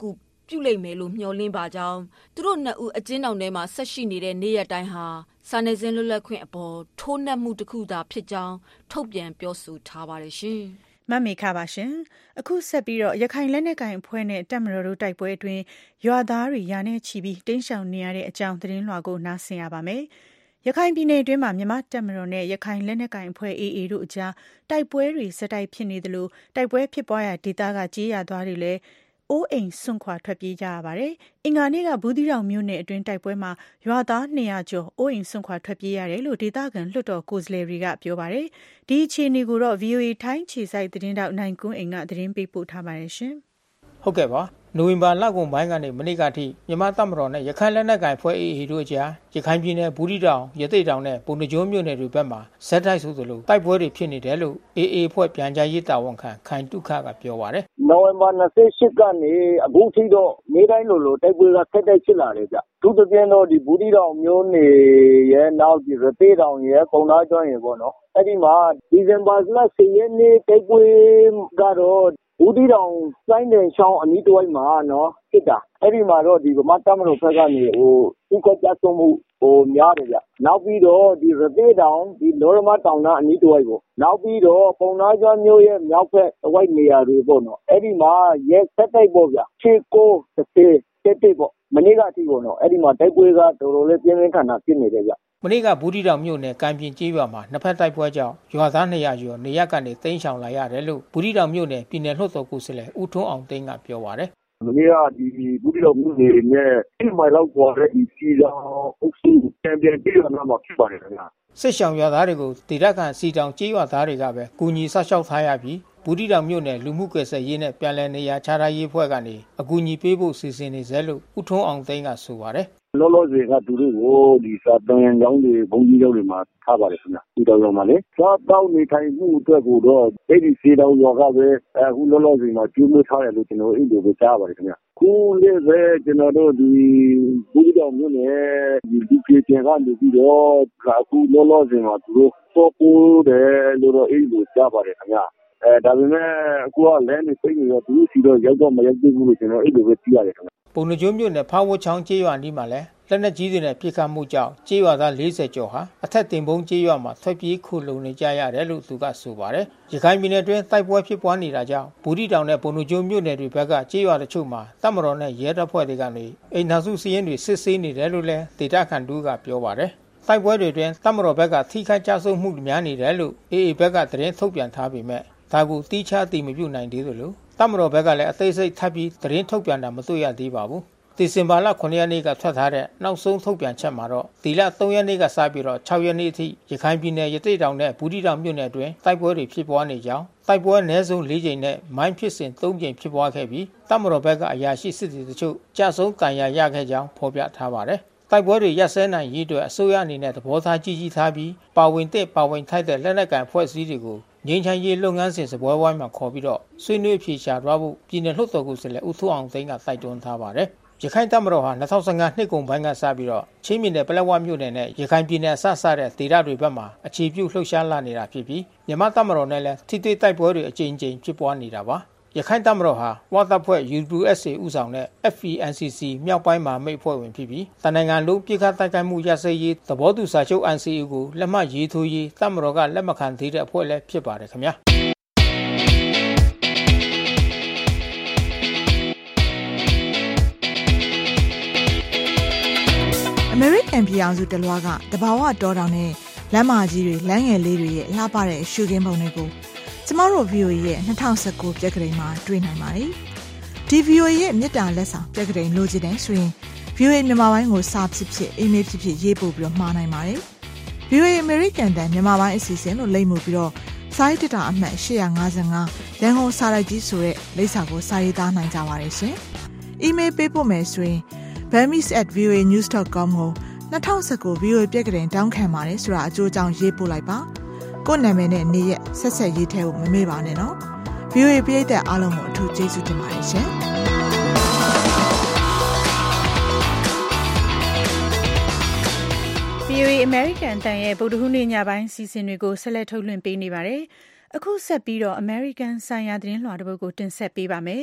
ပြုလိမ့်မယ်လို့မျှော်လင့်ပါကြောင်းသူတို့နှစ်ဦးအကျဉ်းထောင်ထဲမှာဆက်ရှိနေတဲ့နေ့ရက်တိုင်းဟာစာနယ်ဇင်းလွတ်လပ်ခွင့်အပေါ်ထိုးနှက်မှုတစ်ခုသာဖြစ်ကြောင်းထုတ်ပြန်ပြောဆိုထားပါတယ်ရှင်မမေခပါရှင်အခုဆက်ပြီးတော့ရခိုင်လက်နက်ကိုင်အဖွဲ့နဲ့တပ်မတော်တို့တိုက်ပွဲအတွင်းရွာသားတွေရာနဲ့ချီပြီးတင်းရှောင်နေရတဲ့အကြောင်းသတင်းလွှာကိုနားဆင်ရပါမယ်ရခိုင်ပြည်နယ်အတွင်းမှာမြန်မာတပ်မတော်နဲ့ရခိုင်လက်နက်ကိုင်အဖွဲ့ အေအေ တို့အကြားတိုက်ပွဲတွေဆက်တိုက်ဖြစ်နေသလိုတိုက်ပွဲဖြစ်ပွားရာဒေသကကြေးရသွားတွေလည်းအိုးအိမ်စွန့်ခွာထွက်ပြေးကြရပါတယ်။အင်္ဂါနေ့ကဘူးသီးတောင်မြို့နယ်အတွင်းတိုက်ပွဲမှာရွာသားနှစ်ရာကျော်အိုးအိမ်စွန့်ခွာထွက်ပြေးရတယ်လို့ဒေသခံလွှတ်တော်ကိုယ်စားလှယ်တွေကပြောပါတယ်။ဒီအခြေအနေကိုတော့ ဗွီအိုအေ ထိုင်းခြေစိုက်သတင်းတောက်နိုင်ကွန်းအိမ်ကသတင်းပေးပို့ထားပါတယ်ရှင်။ဟုတ်ကဲ့ပါ။နိုဝင်ဘာလကုန်ပိုင်းကနေမနေ့ကအထိမြန်မာတပ်မတော်နဲ့ရခိုင်လက်နက်ကိုင်အဖွဲ့ အေအေ တို့အကြားရခိုင်ပြည်နယ်ဘူးသီးတောင်ရသေ့တောင်နဲ့ပုဏ္ဏားကျွန်းမြို့နယ်တွေဘက်မှာဇက်တိုက်ဆိုသလိုတိုက်ပွဲတွေဖြစ်နေတယ်လို့ အေအေ အဖွဲ့ပြန်ကြားရေးတာဝန်ခံခိုင်တုခကပြောပါတယ်။နိုဝင်ဘာ၂၈ကနေအခုထိတော့နေ့တိုင်းလိုလိုတိုက်ပွဲကဆက်တိုက်ဖြစ်လာတယ်ဗျ။သူတပြင်းတော့ဒီဘူးသီးတောင်မြို့နယ်ရဲ့နောက်ဒီရသေ့တောင်ရဲ့ပုဏ္ဏားကျွန်းရဲ့ပေါ့နော်။အဲ့ဒီမှာဒီဇင်ဘာလ၁၀ရက်နေ့တိုက်ပွဲကတော့ဘူးသီးတောင်စိုင်းတယ်ချောင်းအနီးတစ်ဝိုက်မှာနော်ဖြစ်တာအဲ့ဒီမှာတော့ဒီဗမာတပ်မတော်ဘက်ကနေဟိုဥက္ကဋ္ဌဆုံးမှုဟိုများတယ်ဗျနောက်ပြီးတော့ဒီရသေ့တောင်ဒီလောရမတောင်နာအနီးတစ်ဝိုက်ပေါ့နောက်ပြီးတော့ပုံနာကျွန်းမျိုးရဲ့မြောက်ဘက်တစ်ဝိုက်နေရာတွေပေါ့နော်အဲ့ဒီမှာရဲဆက်တိုက်ပေါ့ဗျခြေကိုတစ်သေးတက်တက်ပေါ့မနေ့ကအထိပေါ့နော်အဲ့ဒီမှာတိုက်ပွဲကတော်တော်လေးပြင်းပြင်းထန်ထန်ဖြစ်နေတယ်ဗျမနေ့ကဘူးသီးတောင်မြို့နယ်ကံပြင်ကျေးရွာမှာနှစ်ဖက်တိုက်ပွဲကြောင့်ရွာသားနှစ်ရာကျော်နေရပ်ကနေတိမ်းရှောင်လာရတယ်လို့ဘူးသီးတောင်မြို့နယ်ပြည်နယ်လွှတ်တော်ကိုယ်စားလှယ်ဦးထွန်းအောင်သိန်းကပြောပါတယ်မနေ့ကဒီဘူးသီးတောင်မြို့နယ်နဲ့ဒီမိုင်လောက်ပေါ်တဲ့ဒီစီဆောင်အုပ်စုကံပြင်ကျေးရွာမှာဖြစ်ပါတယ်ခင်ဗျာစစ်ရှောင်ရွာသားတွေကိုဒေသခံစီတောင်ကျေးရွာသားတွေကပဲကူညီဆောက်ရှောက်ထားရပြီးဘူးသီးတောင်မြို့နယ်လူမှုကွယ်ဆယ်ရေးနဲ့ပြည်내နေရာခြားထားရေးအဖွဲ့ကနေအကူအညီပေးဖို့စီစဉ်နေစေလို့ဦးထွန်းအောင်သိန်းကဆိုပါတယ်လောလောဆယ်ကသူတို့ကိုဒီစာတန်ရန်ကျောင်းတွေဘုံကြီးကျောင်းတွေမှာထားပါတယ်ခင်ဗျဒီတော်တော်မှာလေစားတောင်းနေထိုင်မှုအတွက်ကိုတော့အဲ့ဒီစီတောင်ရောကပဲအခုလောလောဆယ်မှာကျူးမထားတယ်လို့ကျွန်တော်အဲ့လိုပဲကြားပါတယ်ခင်ဗျခုလေးပဲကျွန်တော်တို့ဒီဘူးတောင်မြို့နယ်ဒီဒီကျေကျေကနေပြီးတော့အခုလောလောဆယ်မှာသူတို့ပေါ်ပိုးတယ်လို့တော့အဲ့လိုကြားပါတယ်ခင်ဗျအဲဒါပေမဲ့အခုကလည်းနေစိတ်နေတော့သူစီတော့ရောက်တော့မရောက်သေးဘူးလို့ကျွန်တော်အဲ့လိုပဲသိရတယ်ခင်ဗျပုဏ္ဏားကျွန်းမြို့နယ်ဖားဝတ်ချောင်းကျေးရွာနီးမှာလည်းလက်နက်ကြီးတွေနဲ့ပြစ်ခတ်မှုကြောင့်ကျေးရွာသား၄၀ကျော်ဟာအထက်တင်ပုံးကျေးရွာမှာထွက်ပြေးခုလုံနေကြရတယ်လို့သူကဆိုပါတယ်။ရခိုင်ပြည်နယ်တွင်းတိုက်ပွဲဖြစ်ပွားနေတာကြောင့်ဘူးသီးတောင်နဲ့ပုဏ္ဏားကျွန်းမြို့နယ်တွေဘက်ကကျေးရွာတချို့မှာတပ်မတော်နဲ့ရဲတပ်ဖွဲ့တွေကနေအိမ်ထောင်စုစည်းရင်းတွေစစ်ဆေးနေတယ်လို့လည်းဒေသခံတို့ကပြောပါတယ်။တိုက်ပွဲတွေတွင်တပ်မတော်ဘက်ကထိခိုက်ကြဆုံးမှုများနေတယ်လို့ အေအေ ဘက်ကသတင်းထုတ်ပြန်ထားပေမဲ့ဒါကိုတိကျတည်မပြုနိုင်သေးသလိုတပ်မတော်ဘက်ကလည်းအသေးစိတ်ထပ်ပြီးသတင်းထုတ်ပြန်တာမတွေ့ရသေးပါဘူး။ဒီဇင်ဘာလခုနှစ်ရက်နေ့ကထွက်ထားတဲ့နောက်ဆုံးထုတ်ပြန်ချက်မှာတော့ဒီလသုံးရက်နေ့ကစပြီးတော့၆ရက်နေ့အထိရခိုင်ပြည်နယ်ရသေ့တောင်နဲ့ဘူးသီးတောင်မြို့နယ်အတွင်းတိုက်ပွဲတွေဖြစ်ပွားနေကြောင်းတိုက်ပွဲအနည်းဆုံး၄ကြိမ်နဲ့မိုင်းဖြစ်စဉ်၃ကြိမ်ဖြစ်ပွားခဲ့ပြီးတပ်မတော်ဘက်ကအရာရှိစစ်သည်တချို့ကြာဆုံးတန်ရာရခဲ့ကြောင်းဖော်ပြထားပါတယ်။တိုက်ပွဲတွေရပ်စဲနိုင်ရေးအတွက်အစိုးရအနေနဲ့သဘောထားကြီးကြီးထားပြီးပါဝင်တဲ့ပါဝင်ထိုက်တဲ့လက်နက်ကိုင်ဖွဲ့စည်းတွေကိုငြိမ်းချမ်းရေးလုပ်ငန်းစဉ်စပွဲဝိုင်းမှာခေါ်ပြီးတော့ဆွေးနွေးဖြေရှာသွားဖို့ပြည်နယ်လွှတ်တော်ကိုယ်စားလှယ်ဦးထွန်းအောင်သိန်းကတိုက်တွန်းထားပါတယ်။ရခိုင်တပ်မတော်ဟာ၂၀၁၅နှစ်ကုန်ပိုင်းကစပြီးတော့ချင်းပြည်နယ်ပလက်ဝမြို့နယ်နဲ့ရခိုင်ပြည်နယ်အစစတဲ့ဒေသတွေဘက်မှာအခြေပြုလှုပ်ရှားလာနေတာဖြစ်ပြီးမြန်မာတပ်မတော်နဲ့လည်းထိတွေ့တိုက်ပွဲတွေအကြိမ်ကြိမ်ဖြစ်ပွားနေတာပါ။ရခိုင်တပ်မတော်ဟာဝတပ်ဖွဲ့ ယူ ဒဘလျူ အက်စ် အေ ဦးဆောင်တဲ့ အက်ဖ် အီ အန် စီ စီ မြောက်ပိုင်းမှာမိတ်ဖွဲ့ဝင်ဖြစ်ပြီးတနိုင်ငံလုံးပြည်ခတ်တိုက်ခိုက်မှုရစရေးသဘောတူစာချုပ် အန် စီ အေ ကိုလက်မှတ်ရေးထိုးရေးတပ်မတော်ကလက်မခံသေးတဲ့အဖွဲ့လည်းဖြစ်ပါတယ်ခင်ဗျာ။ American ပြည်အောင်စုတလွားကတဘာဝတောတောင်နဲ့လမ်းမကြီးတွေလမ်းငယ်လေးတွေရဲ့လှပတဲ့ရှုခင်းပုံတွေကိုကျမတို့ ဗီအိုအေ ရဲ့၂၀၁၉ပြက်ကလေးမှာတွေ့နိုင်ပါတယ်။ဒီ ဗီအိုအေ ရဲ့မြစ်တာလက်ဆောင်ပြက်ကလေးလိုချင်တယ်ဆိုရင် ဗီအိုအေ မြန်မာပိုင်းကိုစာဖြစ်ဖြစ်အီးမေးလ်ဖြစ်ဖြစ်ရေးပို့ပြီးတော့မှားနိုင်ပါတယ်။ ဗီအိုအေ American တန်မြန်မာပိုင်းအစီအစဉ်လို့လိပ်မှုပြီးတော့စာရေးတက်တာအမှတ်၈၅၅ရန်ကုန်စာရိုက်ကြီးဆိုတဲ့လိပ်စာကိုစာရေးသားနိုင်ကြပါတယ်ရှင်။အီးမေးလ်ပေးပို့မယ်ဆိုရင်burmese at v o a news dot com ကို၂၀၁၉ ဗီအိုအေပြက်ကလေးတောင်းခံပါတယ်ဆိုတာအကျိုးကြောင့်ရေးပို့လိုက်ပါကိုယ့်နာမည်နဲ့နေရက်ဆက်ဆက်ရေးထည့်ဖို့မမေ့ပါနဲ့နော် ဗီအိုအေ ပရိသတ်အားလုံးကိုအထူးကျေးဇူးတင်ပါတယ်ရှင်ဗီအိုအေ American တန်ရဲ့ဗုဒ္ဓဟူးနေ့ညပိုင်းစီစဉ်တွေကိုဆက်လက်ထုတ်လွှင့်ပေးနေပါတယ်အခုဆက်ပြီးတော့ American ဆိုင်ရာသတင်းလွှာတစ်ပုဒ်ကိုတင်ဆက်ပေးပါမယ်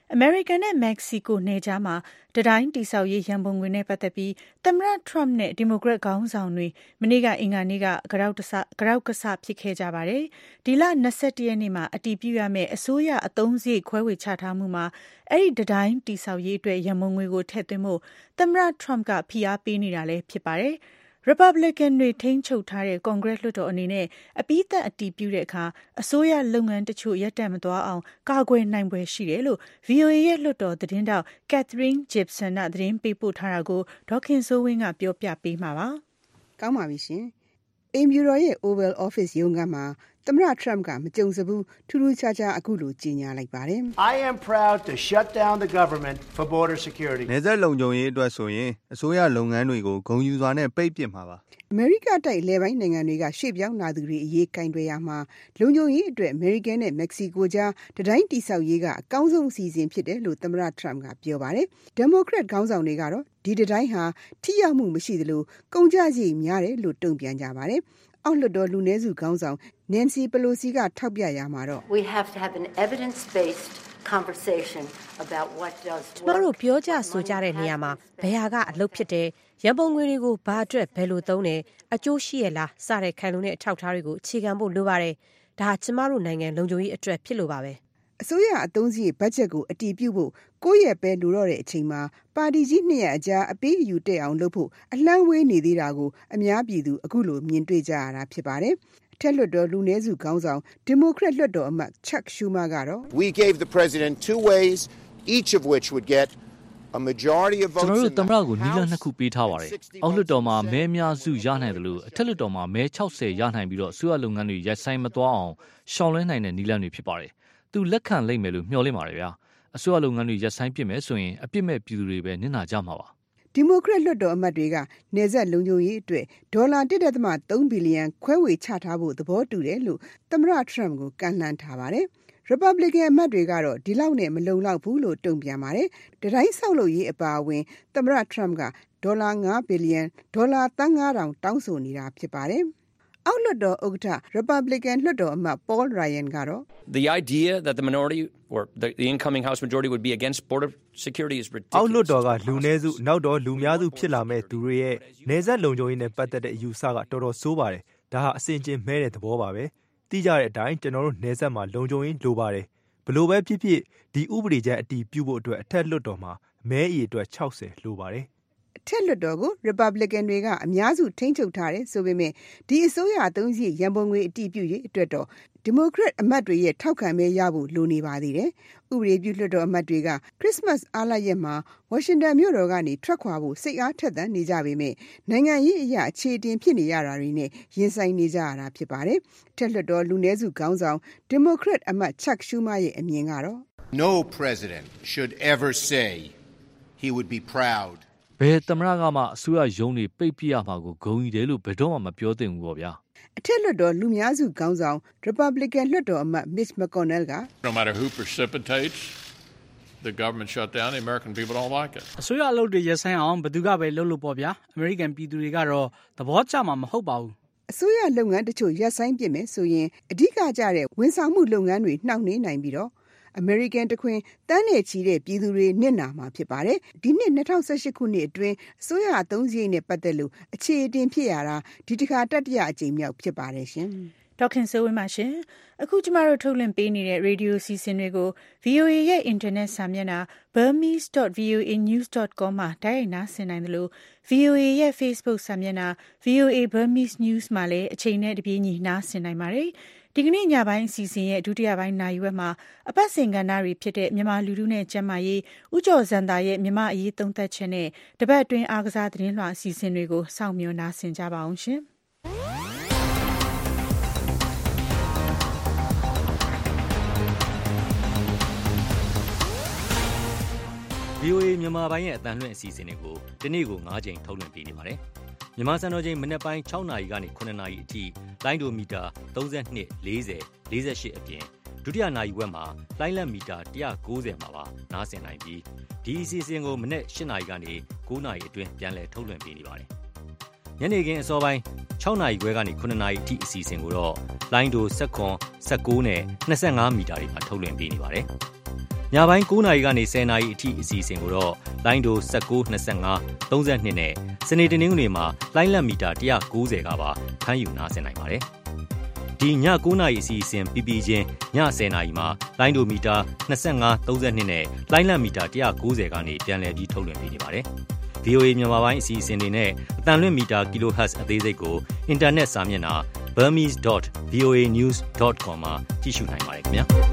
အမေရိကန်နဲ့မက္ကဆီကိုနယ်ကြားမှာတတိုင်းတိဆောက်ရေးရန်ပုံငွေနဲ့ပတ်သက်ပြီးသမ္မတထရမ့်နဲ့ဒီမိုကရက်ခေါင်းဆောင်တွေမနေ့ကအင်္ဂါနေ့ကကြောက်တဆကြောက်ကဆဖြစ်ခဲ့ကြပါတယ်။ဒီလ၂၁ရက်နေ့မှာအတည်ပြုရမယ့်အစိုးရအသုံးစရိတ်ခွဲဝေချထားမှုမှာအဲ့ဒီတတိုင်းတိဆောက်ရေးအတွက်ရန်ပုံငွေကိုထည့်သွင်းဖို့သမ္မတထရမ့်ကဖိအားပေးနေတာလည်းဖြစ်ပါတယ်။ Republican တွေထိန်းချုပ်ထားတဲ့ Congress လွှတ်တော်အနေနဲ့အပြီးသတ်အတည်ပြုတဲ့အခါအစိုးရလုပ်ငန်းတချို့ရပ်တန့်မသွားအောင်ကာကွယ်နိုင်ပွဲရှိတယ်လို့ ဗွီအိုအေ ရဲ့လွှတ်တော်သတင်းတောက် Catherine Gibson ကသတင်းပေးပို့ထားတာကိုဒေါခင်စိုးဝင်းကပြောပြပေးမှာပါ။ကောင်းပါပြီရှင်။အိမ်ဖြူတော်ရဲ့ Oval Office ရုံးခန်းမှာသမ္မတထရမ့်ကမကြုံစဘူးထူးထူးခြားခြားအခုလိုကြေညာလိုက်ပါတယ်။ I am proud to shut down the government for border security. နယ်စပ်လုံခြုံရေးအတွက်ဆိုရင်အစိုးရလုပ်ငန်းတွေကိုဂုဏ်ယူစွာနဲ့ပိတ်ပစ်မှာပါ။အမေရိကတိုက်လယ်ပိုင်းနိုင်ငံတွေကရှေ့ပြောင်းလာသူတွေအရေးကင်တွယ်ရမှာလုံခြုံရေးအတွက်အမေရိကန်နဲ့မက္ကဆီကိုကြားတတိုင်းတိဆောက်ရေးကအကောင်းဆုံးအစီအစဉ်ဖြစ်တယ်လို့သမ္မတထရမ့်ကပြောပါတယ်။ဒီမိုကရက်ခေါင်းဆောင်တွေကတော့ဒီတတိုင်းဟာထိရောက်မှုမရှိသလိုကုန်ကျစရိတ်များတယ်လို့တုံ့ပြန်ကြပါတယ်။အောက်လွှတ်တော်လူနည်းစုခေါင်းဆောင် Nancy Pelosi ကထောက်ပြရမှာတော့ We have to have an evidence-based conversation about what does work. ကျမတို့ပြောကြဆိုကြတဲ့နေရာမှာဘယ်ဟာကအလုပ်ဖြစ်တယ်ရန်ပုံငွေတွေကိုဘာအတွက်ဘယ်လိုသုံးတယ်အကျိုးရှိရလားစတဲ့ခိုင်လုံတဲ့အထောက်အထားတွေကိုအခြေခံဖို့လိုပါတယ်ဒါကျမတို့နိုင်ငံလုံခြုံရေးအတွက်ဖြစ်လို့ပါပဲအစိုးရအသုံးစရိတ်ဘတ်ဂျက်ကိုအတည်ပြုဖို့ကိုယ့်ရဲ့ပဲလိုတော့တဲ့အချိန်မှာပါတီကြီးနှစ်ရပ်အကြားအပေးအယူတက်အောင်လုပ်ဖို့အလှမ်းဝေးနေသေးတာကိုအများပြည်သူအခုလိုမြင်တွေ့ကြရတာဖြစ်ပါတယ်။ထက်လွှတ်တော်လူနည်းစုခေါင်းဆောင်ဒီမိုကရက်လွှတ်တော်အမတ် Chuck Schumer ကတော့ We gave the president two ways each of which would get a majority of votes. ကျွန်တော်တို့သမ္မတကိုနီလန်းနှစ်ခုပေးထားပါတယ်။အောက်လွှတ်တော်မှာမဲအများစုရနိုင်တယ်လို့အထက်လွှတ်တော်မှာမဲ၆၀ရနိုင်ပြီးတော့အစိုးရလုပ်ငန်းတွေရိုက်ဆိုင်မသွားအောင်ရှောင်လွှဲနိုင်တဲ့နီလန်းတွေဖြစ်ပါတယ်။သူလက်ခံလိုက်မယ်လို့မျှော်လင့်ပါတယ်ဗျာ။အစိုးရလုပ်ငန်းတွေရိုက်ဆိုင်ပြစ်မယ်ဆိုရင်အပြစ်မဲ့ပြည်သူတွေပဲနစ်နာကြမှာပါ။ဒီမိုကရက်လွှတ်တော်အမတ်တွေကနယ်စပ်လုံခြုံရေးအတွက်ဒေါ်လာ တစ်ဒသမသုံးဘီလီယံခွဲဝေချထားဖို့သဘောတူတယ်လို့သမ္မတထရမ့်ကိုကန့်လန့်ထားပါတယ်။ Republican အမတ်တွေကတော့ဒီလောက်နဲ့မလုံလောက်ဘူးလို့တုံ့ပြန်ပါတယ်။တတိုင်းဆောက်လုပ်ရေးအပါအဝင်သမ္မတထရမ့်ကဒေါ်လာ၅ဘီလီယံဒေါ်လာသန်း၅ထောင်တောင်းဆိုနေတာဖြစ်ပါတယ်။အောက်လွှတ်တော်ဥက္ကဋ္ဌ Republican လွှတ်တော်အမတ် Paul Ryan ကတော့ The idea that the minority or the, the incoming House majority would be against border security is ridiculous. အောက်လွှတ်တော်ကလူနည်းစုနောက်တော့လူများစုဖြစ်လာမဲ့သူတွေရဲ့နေဆက်လုံခြုံရေးနဲ့ပတ်သက်တဲ့အယူဆကတော်တော်ဆိုးပါတယ်။ဒါဟာအစင်ကျင်မဲတဲ့သဘောပါပဲ။သိကြတဲ့အတိုင်းကျွန်တော်တို့နေဆက်မှာလုံခြုံရေးလိုပါတယ်။ဘလို့ပဲဖြစ်ဖြစ်ဒီဥပဒေချက်အတည်ပြုဖို့အတွက်အထက်လွှတ်တော်မှာမဲအရေအတွက်၆၀လိုပါတယ်။ထက်လွှတ်တော်ကို Republican တွေကအများစုထိန်းချုပ်ထားတယ်ဆိုပေမဲ့ဒီအစိုးရအသုံးစရိတ်ရန်ပုံငွေအတည်ပြုရေးအတွက်တော့ Democrat အမတ်တွေရဲ့ထောက်ခံမဲရဖို့လိုနေပါသေးတယ်။ဥပဒေပြုလွှတ်တော်အမတ်တွေက Christmas အားလပ်ရက်မှာဝါရှင်တန်မြို့တော်ကနေထွက်ခွာဖို့စိတ်အားထက်သန်နေကြပေမဲ့နိုင်ငံရေးအရာအခြေတင်ဖြစ်နေရတာတွေနဲ့ရင်ဆိုင်နေကြရတာဖြစ်ပါတယ်။ထက်လွှတ်တော်လူနည်းစုခေါင်းဆောင် Democrat အမတ် Chuck Schumer ရဲ့အမြင်ကတော့ No president should ever say he would be proud ဘယ်သမ္မတကမှအစိုးရရုံးတွေပိတ်ပြရမှာကိုဂုဏ်ယူတယ်လို့ဘယ်တော့မှမပြောသင့်ဘူးပေါ့ဗျာအထက်လွှတ်တော်လူများစုခေါင်းဆောင် Republican လွှတ်တော်အမတ် Mitch McConnell က No matter who precipitates the government shutdown the American people don't like it အစိုးရအလုပ်တွေရပ်ဆိုင်းအောင်ဘယ်သူကပဲလုပ်လို့ပေါ့ဗျာ American ပြည်သူတွေကတော့သဘောကျမှာမဟုတ်ပါဘူးအစိုးရလုပ်ငန်းတချို့ရပ်ဆိုင်းပြစ်မယ်ဆိုရင်အဓိကကျတဲ့ဝန်ဆောင်မှုလုပ်ငန်းတွေနှောင့်နှေးနိုင်ပြီးတော့American တခွင်တန်းနဲ့ချီတဲ့ပြည်သူတွေနစ်နာမှာဖြစ်ပါတယ်။ဒီနှစ်၂၀၁၈ခုနှစ်အတွင်းအစိုးရအသုံးစရိတ်နဲ့ပတ်သက်လို့အခြေအတင်ဖြစ်ရတာဒီတစ်ခါတတိယအကြိမ်မြောက်ဖြစ်ပါတယ်ရှင်။ဒေါခင်စိုးဝင်းပါရှင်။အခုကျမတို့ထုတ်လွှင့်ပေးနေတဲ့ရေဒီယိုစီစဉ်တွေကို ဗွီအိုအေ ရဲ့အင်တာနက်စာမျက်နှာ burmese dot v o a news dot com မှာတိုက်ရိုက်နားဆင်နိုင်တယ်လို့ ဗွီအိုအေ ရဲ့ Facebook စာမျက်နှာ ဗွီအိုအေ Burmese News မှာလည်းအချိန်နဲ့တပြေးညီနားဆင်နိုင်ပါတယ်။ဒီကနေ့ညပိုင်းအစီအစဉ်ရဲ့ဒုတိယပိုင်းနာရီဝက်မှာအပတ်စဉ်ကဏ္ဍတွေဖြစ်တဲ့မြန်မာလူထုနဲ့ကျန်းမာရေးဥကျော်ဇန်တာရဲ့မြန်မာအရေးသုံးသပ်ချက်နဲ့တပတ်အတွင်းအားကစားသတင်းလွှာအစီအစဉ်တွေကိုစောင့်မျှော်နားဆင်ကြပါအောင်ရှင်။ဗွီအိုအေမြန်မာပိုင်းရဲ့အသံလွှင့်အစီအစဉ်တွေကိုဒီနေ့ကို၅ကြိမ်ထုတ်လွှင့်ပေးနေပါတယ်။မြန်မာစံတော်ချိန်မနက်ပိုင်း၆နာရီကနေ၇နာရီအထိလိုင်းဒိုမီတာ၃၂ ၄၀ ၄၈အပြင်ဒုတိယနာရီဝက်မှာလိုင်းလက်မီတာ၁၉၀မှာပါနားဆင်နိုင်ပြီးဒီအစီအစဉ်ကိုမနက်၈နာရီကနေ၉နာရီအတွင်းပြန်လည်ထုတ်လွှင့်ပေးနေပါတယ်။ညနေခင်းအစောပိုင်း၆နာရီခွဲကနေ၇နာရီအထိအစီအစဉ်ကိုတော့လိုင်းဒို၁၇ ၁၉နဲ့၂၅မီတာတွေမှာထုတ်လွှင့်ပေးနေပါတယ်။ညညပိုင်းကိုးနာရီကနေဆယ်နာရီအထိအစီအစဉ်ကိုတော့လိုင်းဒို၁၉ ၂၅ ၃၂နဲ့စနေတနင်္ဂနွေမှာလိုင်းလက်မီတာ၁၉၀ကပါဖမ်းယူနားဆင်နိုင်ပါတယ်။ဒီညကိုးနာရီအစီအစဉ်ပြီးပြီးချင်းညဆယ်နာရီမှာလိုင်းဒိုမီတာ၂၅ ၃၂နဲ့လိုင်းလက်မီတာ၁၉၀ကနေပြန်လည်ပြီးထုတ်လွှင့်ပေးနေပါတယ်။ဗွီအိုအေ မြန်မာပိုင်းအစီအစဉ်တွေနဲ့အတန်လွင့်မီတာ kilohertz အသေးစိတ်ကိုအင်တာနက်စာမျက်နှာ burmese dot voa news dot com မှာကြည့်ရှုနိုင်ပါတယ်ခင်ဗျာ။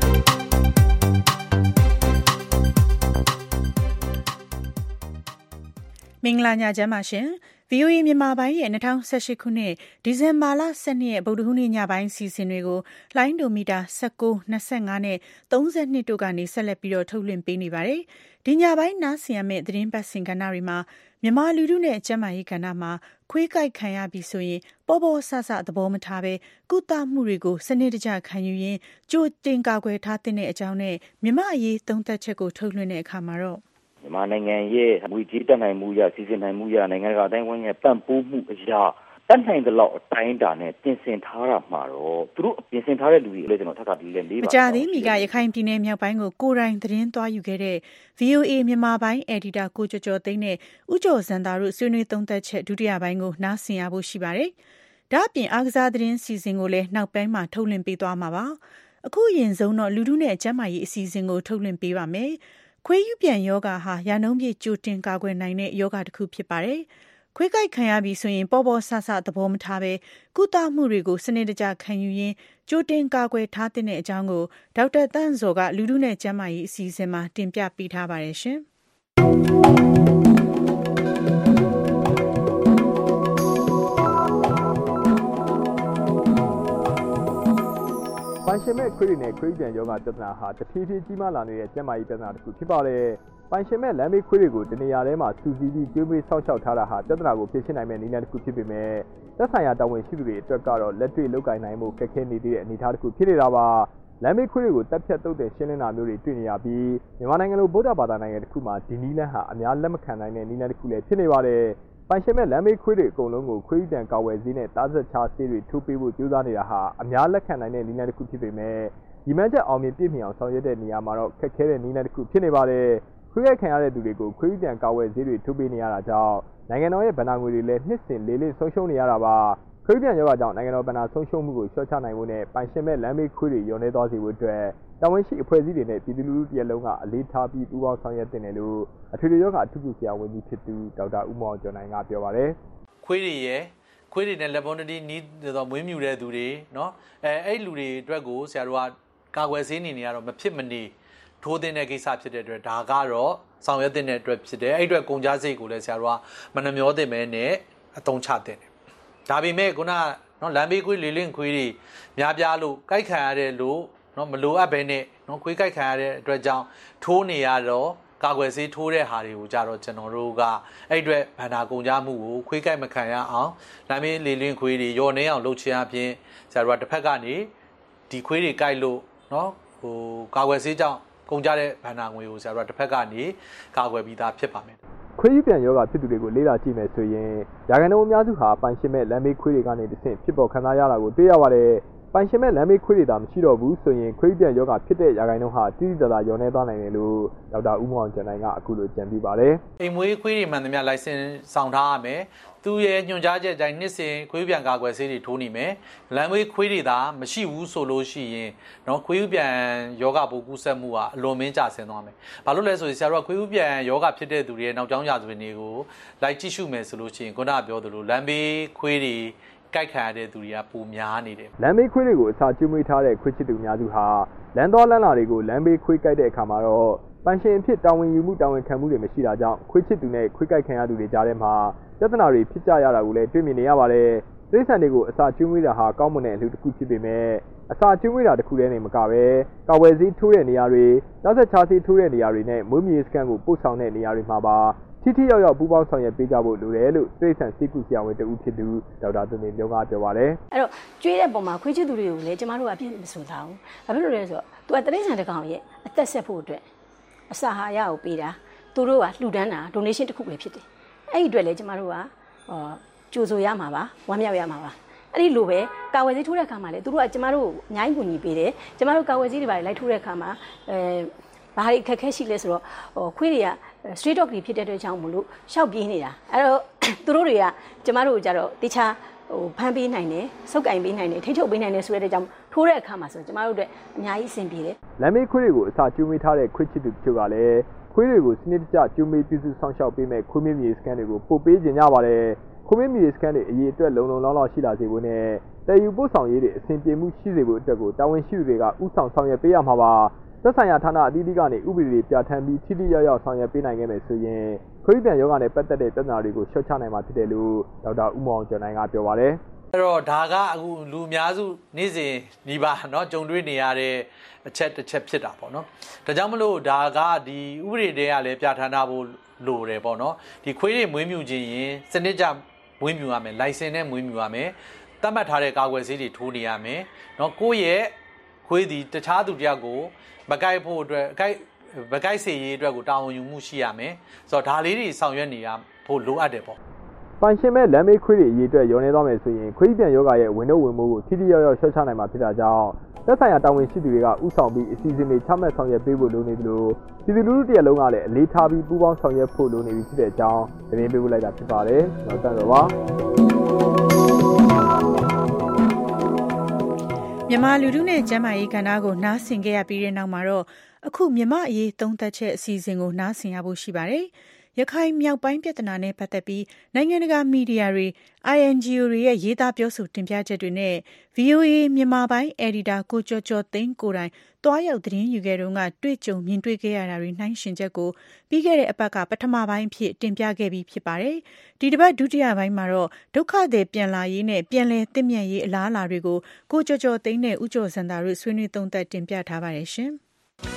မင်္ဂလာညချမ်းပါရှင်။ ဗွီအိုအေမြန်မာပိုင်းရဲ့၂၀၁၈ခုနှစ်ဒီဇင်ဘာလ၁၂ရက်ဗုဒ္ဓဟူးနေ့ညပိုင်းအစီအစဉ်တွေကိုလိုင်းဒိုမီတာ၁၉ ၂၅နဲ့၃၂တို့ကနေဆက်လက်ပြီးတော့ထုတ်လွှင့်ပေးနေပါတယ်။ဒီညပိုင်းနားဆင်ရမယ့်သတင်းပတ်စဉ်ကဏ္ဍတွေမှာမြန်မာလူထုနဲ့ကျန်းမာရေးကဏ္ဍမှာခွေးကိုက်ခံရပြီဆိုရင်ပေါ်ပေါ်ဆဆသဘောမထားပဲကုသမှုတွေကိုစနစ်တကျခံယူရင်းကြိုတင်ကာကွယ်ထားတဲ့အကြောင်းနဲ့မြန်မာအရေးသုံးသပ်ချက်ကိုထုတ်လွှင့်တဲ့အခါမှာတော့မြန်မာနိုင်ငံရဲ့ငွေကြေးတက်နိုင်မှုရစီစဉ်နိုင်မှုရနိုင်ငံတကာအတိုင်းအဝိုင်းရဲ့ပံ့ပိုးမှုအရာတက်နိုင်တဲ့လောက်အတိုင်းအတာနဲ့ပြင်ဆင်ထားတာမှာတော့သူတို့ပြင်ဆင်ထားတဲ့လူတွေလည်းကျွန်တော်ထပ်ခါတည်းလည်းလေးပါမကြသေးမီကရခိုင်ပြည်နယ်မြောက်ပိုင်းကိုကိုယ်တိုင်သတင်းသွားယူခဲ့တဲ့ ဗွီအိုအေ မြန်မာပိုင်းအယ်ဒီတာကိုကျော်ကျော်သိန်းနဲ့ဦးကျော်စံသာတို့ဆွေးနွေးသုံးသပ်ချက်ဒုတိယပိုင်းကိုနားဆင်ရဖို့ရှိပါတယ်။ဒါ့အပြင်အားကစားသတင်းစီစဉ်ကိုလည်းနောက်ပိုင်းမှာထုတ်လွှင့်ပေးသွားမှာပါ။အခုအရင်ဆုံးတော့လူထုနဲ့ကျန်းမာရေးအစီအစဉ်ကိုထုတ်လွှင့်ပေးပါမယ်။ခွေးယူပြန်ယောဂါဟာရာနှုန်းပြည့်ကြိုတင်ကာကွယ်နိုင်တဲ့ယောဂါတစ်ခုဖြစ်ပါတယ်။ခွေးကိုက်ခံရပြီဆိုရင်ပေါ်ပေါ်ဆဆသဘောမထားပဲကုသမှုတွေကိုစနစ်တကျခံယူရင်းကြိုတင်ကာကွယ်ထားတဲ့အကြောင်းကိုဒေါက်တာတန့်ဇော်ကလူထုနဲ့ကျန်းမာရေးအစီအစဉ်မှာတင်ပြပေးထားပါတယ်ရှင်။ပိုင်ရှင်မဲ့ခွေးတွေနဲ့ခွေးပြန်ယောဂပြဿနာဟာတဖြည်းဖြည်းကြီးမားလာနေတဲ့ကျန်းမာရေးပြဿနာတစ်ခုဖြစ်ပါတယ်။ပိုင်ရှင်မဲ့လမ်းမေးခွေးတွေကိုတနေရာထဲမှာစူးစီးပြီးကျွေးမွေးဆောက်ရှောက်ထားတာဟာပြဿနာကိုဖြေရှင်းနိုင်မယ့်နည်းလမ်းတစ်ခုဖြစ်ပေမဲ့သက်ဆိုင်ရာတာဝန်ရှိသူတွေအတွက်ကတော့လက်တွေ့လုပ်ကိုင်နိုင်မှုခက်ခဲနေသေးတဲ့အနေအထားတစ်ခုဖြစ်နေတာပါ။လမ်းမေးခွေးတွေကိုတပ်ဖြတ်တုတ်တဲ့ရှင်းလင်းတာမျိုးတွေတွေ့နေရပြီးမြန်မာနိုင်ငံလိုဗုဒ္ဓဘာသာနိုင်ငံတစ်ခုမှာဒီနည်းလမ်းဟာအများလက်မခံနိုင်တဲ့နည်းလမ်းတစ်ခုလည်းဖြစ်နေပါတယ်။ပိုင်ရှင်မဲ့လမ်းမေးခွေးတွေအကုန်လုံးကိုခွေးပြန်ကာဝယ်ဆေးနဲ့တားဆက်ချဆေးတွေထိုးပေးဖို့ကြိုးစားနေတာဟာအများလက်ခံနိုင်တဲ့နည်းလမ်းတစ်ခုဖြစ်ပေမဲ့ဒီမှန်ချက်အောင်မြင်ပြည့်မီအောင်ဆောင်ရွက်တဲ့နေရာမှာတော့ခက်ခဲတဲ့နည်းလမ်းတစ်ခုဖြစ်နေပါတယ်။ခွေးရိုက်ခံရတဲ့သူတွေကိုခွေးပြန်ကာဝယ်ဆေးတွေထိုးပေးနေရတာကြောင့်နိုင်ငံတော်ရဲ့ဗဏ္ဍာငွေတွေလည်းနှစ်စဉ်လေးလေးဆုံးရှုံးနေရတာပါ။ခွေးပြန်ယောဂကြောင့်နိုင်ငံတော်ဗဏ္ဍာဆုံးရှုံးမှုကိုလျှော့ချနိုင်ဖို့နဲ့ပိုင်ရှင်မဲ့လမ်းမေးခွေးတွေညှော်နေသွားစေဖို့အတွက်တာဝန်ရှိအဖွဲ့အစည်းတွေနဲ့ပြည်သူလူထုတရက်လုံးကအလေးထားပြီးပူးပေါင်းဆောင်ရွက်တင်တယ်လို့အထွေထွေယောဂအထူးကုဆရာဝန်ကြီးဖြစ်သူဒေါက်တာဦးမောင်ကျော်နိုင်ကပြောပါတယ်။ခွေးတွေရဲ့ခွေးတွေနဲ့လက်ပွန်တတိနီးတော့မွေးမြူတဲ့သူတွေနော်အဲအဲ့လူတွေအတွက်ကိုဆရာတို့ကကာကွယ်ဆေးနေနေရတော့မဖြစ်မနေထိုးတဲ့ကိစ္စဖြစ်တဲ့အတွက်ဒါကတော့ဆောင်ရွက်တဲ့အတွက်ဖြစ်တယ်အဲ့အတွက်ကုန်ကြစိတ်ကိုလည်းဆရာတို့ကမနှမျောတဲ့မဲနဲ့အသုံးချတဲ့ဒါပေမဲ့ခုနနော်လမ်းဘေးခွေးလေးလင့်ခွေးတွေများပြားလို့ကြိုက်ခံရတဲ့လို့နော်မလိုအပ်ပဲနဲ့နော်ခွေးကြိုက်ခံရတဲ့အတွက်ကြောင့်ထိုးနေရတော့ကာကွယ်ဆေးထိုးတဲ့ဟာတွေကိုကြတော့ကျွန်တော်တို့ကအဲ့အတွက်ဗန္ဒာကုန်ကြမှုကိုခွေးကြိုက်မခံရအောင်လမ်းဘေးလေးလင့်ခွေးတွေရောနေအောင်လုပ်ချင်အပြင်ဆရာတို့ကတစ်ဖက်ကနေဒီခွေးတွေကြိုက်လို့နော်ဟိုကာကွယ်ဆေးကြောင့်ကုန်ကြတဲ့ဗန္ဒာငွေကိုဆရာတို့တစ်ဖက်ကနေကာကွယ်ပြီးသားဖြစ်ပါမယ်ခွေးပြန်ယောဂဖြစ်သူတွေကိုလေ့လာကြည့်မယ်ဆိုရင်ရာခိုင်နှုန်းအများစုဟာပိုင်ရှင်မဲ့လမ်းမေးခွေးတွေကနေတစ်ဆင့်ဖြစ်ပေါ်ခံစားရတာကိုတွေ့ရပါတယ်ပိုင်ရှင်မဲ့လမ်းမေးခွေးတွေသာမရှိတော့ဘူးဆိုရင်ခွေးပြန်ယောဂဖြစ်တဲ့ရာခိုင်နှုန်းဟာတိတိကျကျလျော့နေသွားနိုင်တယ်လို့ဒေါက်တာဦးမောင်ကျော်နိုင်ကအခုလိုကြံပြပါတယ်အိမ်မွေးခွေးတွေမှန်သမျှလိုင်စင်ဆောင်ထားရမယ်သူရဲ့ညွှန်ကြားချက်အတိုင်းနှစ်စဉ်ခွေးပြန်ကာကွယ်ဆေးတွေထိုးနေမယ်လမ်းမေးခွေးတွေသာမရှိဘူးဆိုလို့ရှိရင်နော်ခွေးပြန်ယောဂပိုးကူးစက်မှုကအလွန်မင်းကျဆင်းသွားမယ်ဘာလို့လဲဆိုရင်ဆရာတို့ကခွေးပြန်ယောဂဖြစ်တဲ့သူတွေရဲ့နောက်ကျောင်းရာဇဝင်တွေကိုလိုက်ကြည့်ရှုမယ်ဆိုလို့ရှိရင်ခုနကပြောသလိုလမ်းမေးခွေးတွေကြိုက်ခံရတဲ့သူတွေကပိုများနေတယ်လမ်းမေးခွေးတွေကိုအစာကျွေးမွေးထားတဲ့ခွေးချစ်သူများစုဟာလမ်းတော်လမ်းလာတွေကိုလမ်းမေးခွေးကြိုက်တဲ့အခါမှာတော့ပန်ရှင်အဖြစ်တာဝန်ယူမှုတာဝန်ခံမှုတွေမရှိတာကြောင့်ခွေးချစ်သူနဲ့ခွေးကြိုက်ခံရသူတွေကြားထဲမှာပြဿနာတွေဖြစ်ကြရတာကိုလည်းတွေ့မြင်နေရပါတယ်တိရစ္ဆာန်တွေကိုအစာကျွေးမွေးတာဟာကောင်းမွန်တဲ့အလုပ်တစ်ခုဖြစ်ပေမဲ့အစာကျွေးမွေးတာတစ်ခုတည်းနဲ့မကပဲကာဝယ်ဆေးထိုးတဲ့နေရာတွေနောက်ဆက်ချားဆေးထိုးတဲ့နေရာတွေနဲ့မွေးမြူရေးစခန်းကိုပို့ဆောင်တဲ့နေရာတွေမှာပါထိထိရောက်ရောက်ပူးပေါင်းဆောင်ရွက်ပေးကြဖို့လိုတယ်လို့တိရစ္ဆာန်စိတ်ကူဆရာဝန်တဦးဖြစ်သူဒေါက်တာသွင်မျိုးကပြောပါတယ်အဲ့တော့ကျွေးတဲ့ပုံမှာခွေးချစ်သူတွေကိုလည်းကျမတို့ကပြည့်မစွန်ထားဘူးဘာဖြစ်လို့လဲဆိုတော့သူကတိရစ္ဆာန်တစ်ကောင်ရဲ့အသက်ဆက်ဖို့အတွက်အစာဟာရကိုပေးတာသူတို့ကလှူဒန်းတာ donation တစ်ခုပဲဖြစ်တယ်အဲ့ဒီအတွက်လည်းကျမတို့ကဟောကြိုဆိုရမှာပါဝမ်းမြောက်ရမှာပါအဲ့ဒီလိုပဲကာဝယ်ဆေးထိုးတဲ့အခါမှာလည်းသူတို့ကကျမတို့အများကြီးကူညီပေးတယ်ကျမတို့ကာဝယ်ဆေးတွေပါလိုက်ထိုးတဲ့အခါမှာအဲဘာတွေအခက်အခဲရှိလဲဆိုတော့ဟိုခွေးတွေက street dog တွေဖြစ်တဲ့အတွက်ကြောင့်မလို့ရှောက်ပြေးနေတာအဲ့တော့သူတို့တွေကကျမတို့ကြတော့တခြားဟိုဖမ်းပေးနိုင်တယ်စုပ်ကင်ပေးနိုင်တယ်ထိချုပ်ပေးနိုင်တယ်ဆိုတဲ့ကြောင့်ထိုးတဲ့အခါမှာဆိုကျမတို့အတွက်အများကြီးအဆင်ပြေတယ်လမ်းမေးခွေးတွေကိုအစာကျူးမေးထားတဲ့ခွေးချစ်သူတို့ကလည်းခွေးတွေကိုစနစ်တကျကျူးမေးပြုစုဆောင်ရှောက်ပေးမဲ့ခွေးမင်းမြေစကန်တွေကိုပို့ပေးခြင်းကြပါတယ်ခွေးမင်းမြေစကန်တွေအရေးအတွက်လုံလုံလောက်လောက်ရှိလာစေဖို့နဲ့တည်ယူပို့ဆောင်ရေးတွေအဆင်ပြေမှုရှိစေဖို့အတွက်ကိုတာဝန်ရှိသူတွေကဥဆောင်ဆောင်ရွက်ပေးရမှာပါသက်ဆိုင်ရာဌာနအသီးသီးကနေဥပဒေတွေပြဋ္ဌာန်းပြီးထိထိရောက်ရောက်ဆောင်ရွက်ပေးနိုင်ခဲ့မယ်ဆိုရင်ခွေးပြန်ယောဂနဲ့ပတ်သက်တဲ့ပြဿနာတွေကိုရှော့ချနိုင်မှာဖြစ်တယ်လို့ဒေါက်တာဦးမောင်ကျော်နိုင်ကပြောပါတယ်အဲ့တော့ဒါကအခုလူအများစုနေ့စဉ်ဒီပါเนาะကြုံတွေ့နေရတဲ့အချက်တစ်ချက်ဖြစ်တာပေါ့เนาะဒါကြောင့်မလို့ဒါကဒီဥပဒေတွေကလည်းပြဋ္ဌာန်းထားဖို့လိုတယ်ပေါ့เนาะဒီခွေးတွေမွေးမြူခြင်းရင်စနစ်ကျမွေးမြူရမယ်လိုင်စင်နဲ့မွေးမြူရမယ်သတ်မှတ်ထားတဲ့ကာကွယ်ဆေးတွေထိုးနေရမယ်เนาะကိုယ့်ရဲ့ခွေးဒီတခြားသူတယောက်ကိုမကိုက်ဖို့အတွက်အကိုက်မကိုက်စေရေးအတွက်ကိုတာဝန်ယူမှုရှိရမယ်ဆိုတော့ဒါလေးတွေဆောင်ရွက်နေရဖို့လိုအပ်တယ်ပေါ့ပိုင်ရှင်မဲ့လမ်းမေးခွေးတွေအရေးအတွက်ရောနေသွားမယ်ဆိုရင်ခွေးပြန်ယောဂရဲ့ဝင်တော့ဝင်မှုကိုထိထိရောက်ရောက်ရှော့ချနိုင်မှာဖြစ်တာကြောင့်သက်ဆိုင်ရာတာဝန်ရှိသူတွေကဥဆောင်ပြီးအစီအစဉ်တွေချမှတ်ဆောင်ရွက်ပေးဖို့လိုနေသလိုပြည်သူလူထုတရက်လုံးကလည်းအလေးထားပြီးပူးပေါင်းဆောင်ရွက်ဖို့လိုနေပြီဖြစ်တဲ့အကြောင်းသတင်းပေးပို့လိုက်တာဖြစ်ပါတယ်။နောက်ဆက်တော့ပါမြန်မာလူထုနဲ့ကျန်းမာရေးကဏ္ဍကိုနားဆင်ခဲ့ရပြီးတဲ့နောက်မှာတော့အခုမြန်မာအရေးသုံးသပ်ချက်အစီအစဉ်ကိုနားဆင်ရဖို့ရှိပါတယ်။ရခိုင်မြောက်ပိုင်းပြဿနာနဲ့ပတ်သက်ပြီးနိုင်ငံတကာမီဒီယာတွေ I N G O တွေရဲ့ရေးသားပြောဆိုတင်ပြချက်တွေနဲ့ V O A မြန်မာပိုင်းအယ်ဒီတာကိုကျော်ကျော်သိန်းကိုယ်တိုင်တွားရောက်သတင်းယူခဲ့တုန်းကတွေ့ကြုံမြင်တွေ့ခဲ့ရတာတွေနှိုင်းယှဉ်ချက်ကိုပြီးခဲ့တဲ့အပတ်ကပထမပိုင်းအဖြစ်တင်ပြခဲ့ပြီးဖြစ်ပါတယ်။ဒီတစ်ပတ်ဒုတိယပိုင်းမှာတော့ဒုက္ခသည်ပြန်လာရေးနဲ့ပြန်လည်သင့်မြတ်ရေးအလားအလာတွေကိုကိုကျော်ကျော်သိန်းနဲ့ဦးကျော်စံသာတို့ဆွေးနွေးသုံးသပ်တင်ပြထားပါတယ်ရှင်။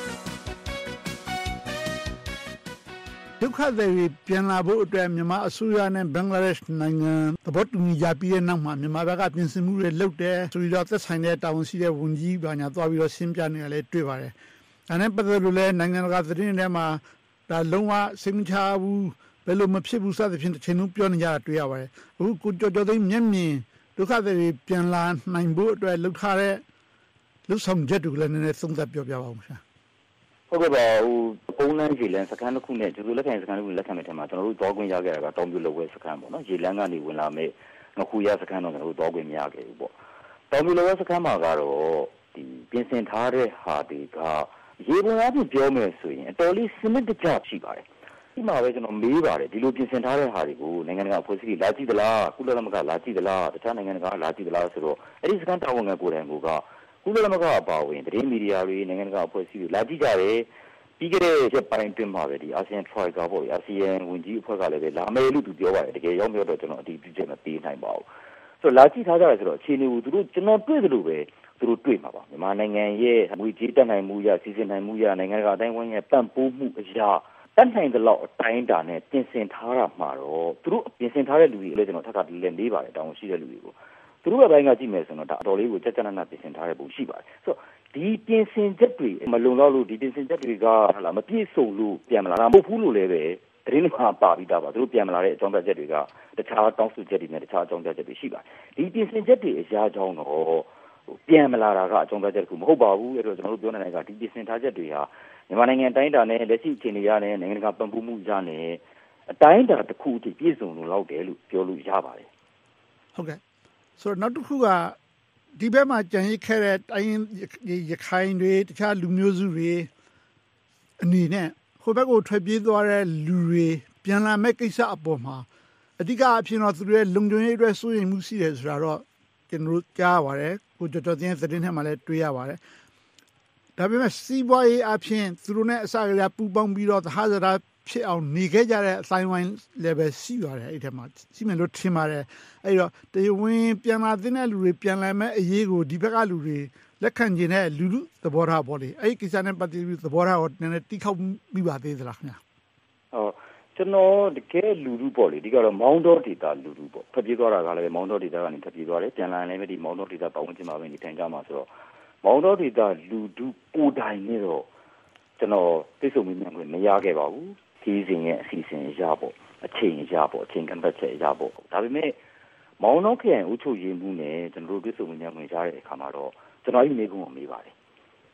ဒုက္ခသည်တွေပြန်လာဖို့အတွက်မြန်မာအစိုးရနဲ့ဘင်္ဂလားဒေ့ရှ်နိုင်ငံသဘောတူညီကြပြီးတဲ့နောက်မှာမြန်မာဘက်ကပြင်ဆင်မှုတွေလုပ်တယ်ဆိုပြီးတော့သက်ဆိုင်တဲ့တာဝန်ရှိတဲ့ဝန်ကြီးဘာညာသွားပြီးတော့ရှင်းပြနေရလဲတွေ့ပါတယ်။ဒါနဲ့ပတ်သက်လို့လည်းနိုင်ငံတကာသတင်းတွေမှာဒါလုံးဝစိတ်မချဘူးဘယ်လိုမဖြစ်ဘူးစသဖြင့်တစ်ချိန်လုံးပြောနေကြတာတွေ့ရပါတယ်။အခုကိုကျော်ကျော်သိန်းမျက်မြင်ဒုက္ခသည်တွေပြန်လာနိုင်ဖို့အတွက်လှုပ်ထားတဲ့လှုပ်ဆောင်ချက်တွေလည်းနည်းနည်းသုံးသပ်ပြောပြပါဦးခင်ဗျာ။ဟုတ်ကဲ့ပါဟိုပုံလန်းရေလန်းစကန်တစ်ခုနဲ့ကျိုးလက်ခံစကန်တစ်ခုလက်ခံမဲ့ထဲမှာကျွန်တော်တို့တောခွင့်ရခဲ့တာကတောင်ပြိုလက်ဝဲစကန်ပေါ့နော်ရေလန်းကနေဝင်လာမဲ့ငခုရစကန်တော့ကျွန်တော်တို့တောခွင့်မရခဲ့ဘူးပေါ့တောင်ပြိုလက်ဝဲစကန်မှာကတော့ဒီပြင်ဆင်ထားတဲ့ဟာတွေကရေပုံအဖြစ်ပြောမယ်ဆိုရင်အတော်လေးစနစ်တကျရှိပါတယ်ဒီမှာပဲကျွန်တော်မေးပါတယ်ဒီလိုပြင်ဆင်ထားတဲ့ဟာတွေကိုနိုင်ငံတကာအဖွဲ့အစည်းတွေလာကြည့်သလားကုလသမဂ္ဂလာကြည့်သလားတခြားနိုင်ငံတကာလာကြည့်သလားဆိုတော့အဲ့ဒီစကန်တာဝန်ခံကိုယ်တိုင်ကကုလသမဂ္ဂအပါအဝင်သတင်းမီဒီယာတွေနိုင်ငံတကာအဖွဲ့အစည်းတွေလာကြည့်ကြတယ်ပြီးခဲ့တဲ့ရက်ပိုင်းတွင်မှာပဲဒီအာဆီယံ Troika ပေါ့အာဆီယံဝန်ကြီးအဖွဲ့ကလည်းပဲလာမယ်လို့သူပြောပါတယ်တကယ်ရောက်မြောက်တော့ကျွန်တော်အတည်ပြုချက်မပေးနိုင်ပါဘူးဆိုတော့လာကြည့်ထားကြတယ်ဆိုတော့အခြေအနေကိုသူတို့ကျွန်တော်တွေ့သလိုပဲသူတို့တွေ့မှာပါမြန်မာနိုင်ငံရဲ့ငွေကြေးတက်နိုင်မှုရစီစဉ်နိုင်မှုရနိုင်ငံတကာအတိုင်းအဝိုင်းရဲ့ပံ့ပိုးမှုအရာတက်နိုင်တဲ့လောက်အတိုင်းအတာနဲ့ပြင်ဆင်ထားတာမှာတော့သူတို့ပြင်ဆင်ထားတဲ့လူတွေလည်းကျွန်တော်ထပ်ထပ်လည်းနေပါတယ်တောင်းရှိတဲ့လူတွေကိုသူတို့ဘက်ကကြည့်မယ်ဆိုတော့ဒါအတော်လေးကိုကြက်ကြက်နက်နက်ပြင်ဆင်ထားတဲ့ပုံရှိပါတယ်ဆိုတော့ဒီပြင်ဆင်ချက်တွေမလုံလောက်လို့ဒီပြင်ဆင်ချက်တွေကဟာလာမပြည့်စုံလို့ပြန်မလာတာမဟုတ်ဘူးလို့လည်းပဲသတင်းမှာပါပြီးသားပါသူတို့ပြန်မလာတဲ့အကြောင်းပြချက်တွေကတခြားတောင်းဆိုချက်တွေနဲ့တခြားအကြောင်းပြချက်တွေရှိပါတယ်ဒီပြင်ဆင်ချက်တွေအရာကြောင်းတော့ပြန်မလာတာကအကြောင်းပြချက်တခုမဟုတ်ပါဘူးအဲ့တော့ကျွန်တော်တို့ပြောနေတာကဒီပြင်ဆင်ထားချက်တွေဟာမြန်မာနိုင်ငံတိုင်းတာနဲ့လက်ရှိအခြေအနေရနဲ့နိုင်ငံတကာပံ့ပိုးမှုရနဲ့အတိုင်းတာတစ်ခုအထိပြည့်စုံလို့လောက်တယ်လို့ပြောလို့ရပါတယ်ဟုတ်ကဲ့ဆိုတော့နောက်တစ်ခုကဒီဘက်မှာကြံရိတ်ခဲ့တဲ့တိုင်းရခိုင်တွေတခြားလူမျိုးစုတွေအနေနဲ့ဟိုဘက်ကိုထွက်ပြေးသွားတဲ့လူတွေပြန်လာမဲ့ကိစ္စအပေါ်မှာအဓိကအဖြစ်တော့သူတို့ရဲ့လုံခြုံရေးအတွက်စိုးရိမ်မှုရှိတယ်ဆိုတာတော့ကျွန်တော်တို့ကြားပါတယ်ကိုကျော်ကျော်တင်းသတင်းထဲမှာလည်းတွေ့ရပါတယ်ဒါပေမဲ့စီးပွားရေးအဖြစ်သူတို့နဲ့အစကတည်းကပူးပေါင်းပြီးတော့သဟဇာတဖြစ်အောင်နေခဲ့ကြတဲ့အတိုင်းဝိုင်း level ရှိပါတယ်အဲ့ဒီမှာရှိမယ်လို့ထင်ပါတယ်အဲ့တော့တရားဝင်ပြန်လာတဲ့လူတွေပြန်လာမဲ့အရေးကိုဒီဘက်ကလူတွေလက်ခံကျင်တဲ့လူလူသဘောထားပေါ့လေအဲ့ဒီကိစ္စနဲ့ပတ်သက်ပြီးသဘောထားကိုနည်းနည်းတိခောက်မိပါသေးသလားခင်ဗျာဟောကျွန်တော်တကယ်လူလူပေါ့လေဒီကတော့မောင်းတော်ဒေတာလူလူပေါ့ဖပြေးသွားတာကလည်းမောင်းတော်ဒေတာကနေဖပြေးသွားတယ်ပြန်လာရင်လည်းဒီမောင်းတော်ဒေတာပတ်ဝန်းကျင်မှာပဲနေထိုင်ကြမှာဆိုတော့မောင်းတော်ဒေတာလူလူကိုယ်တိုင်နဲ့တော့ကျွန်တော်သိစုံမိမှန်းမရခဲ့ပါဘူးဒီစဉ်ရဲ့အစီအစဉ်ရပေါ့အချိန်ရပေါ့အချိန်ကန့်သတ်ချက်ရပေါ့ဒါပေမဲ့မောင်နှောခရိုင်ဦးချုပ်ရေးမှုနဲ့ကျွန်တော်တို့ပြည်စုံဝင်များဝင်ကြတဲ့အခါမှာတော့ကျွန်တော်အဲ့ဒီမိကုန်းကိုမေးပါတယ်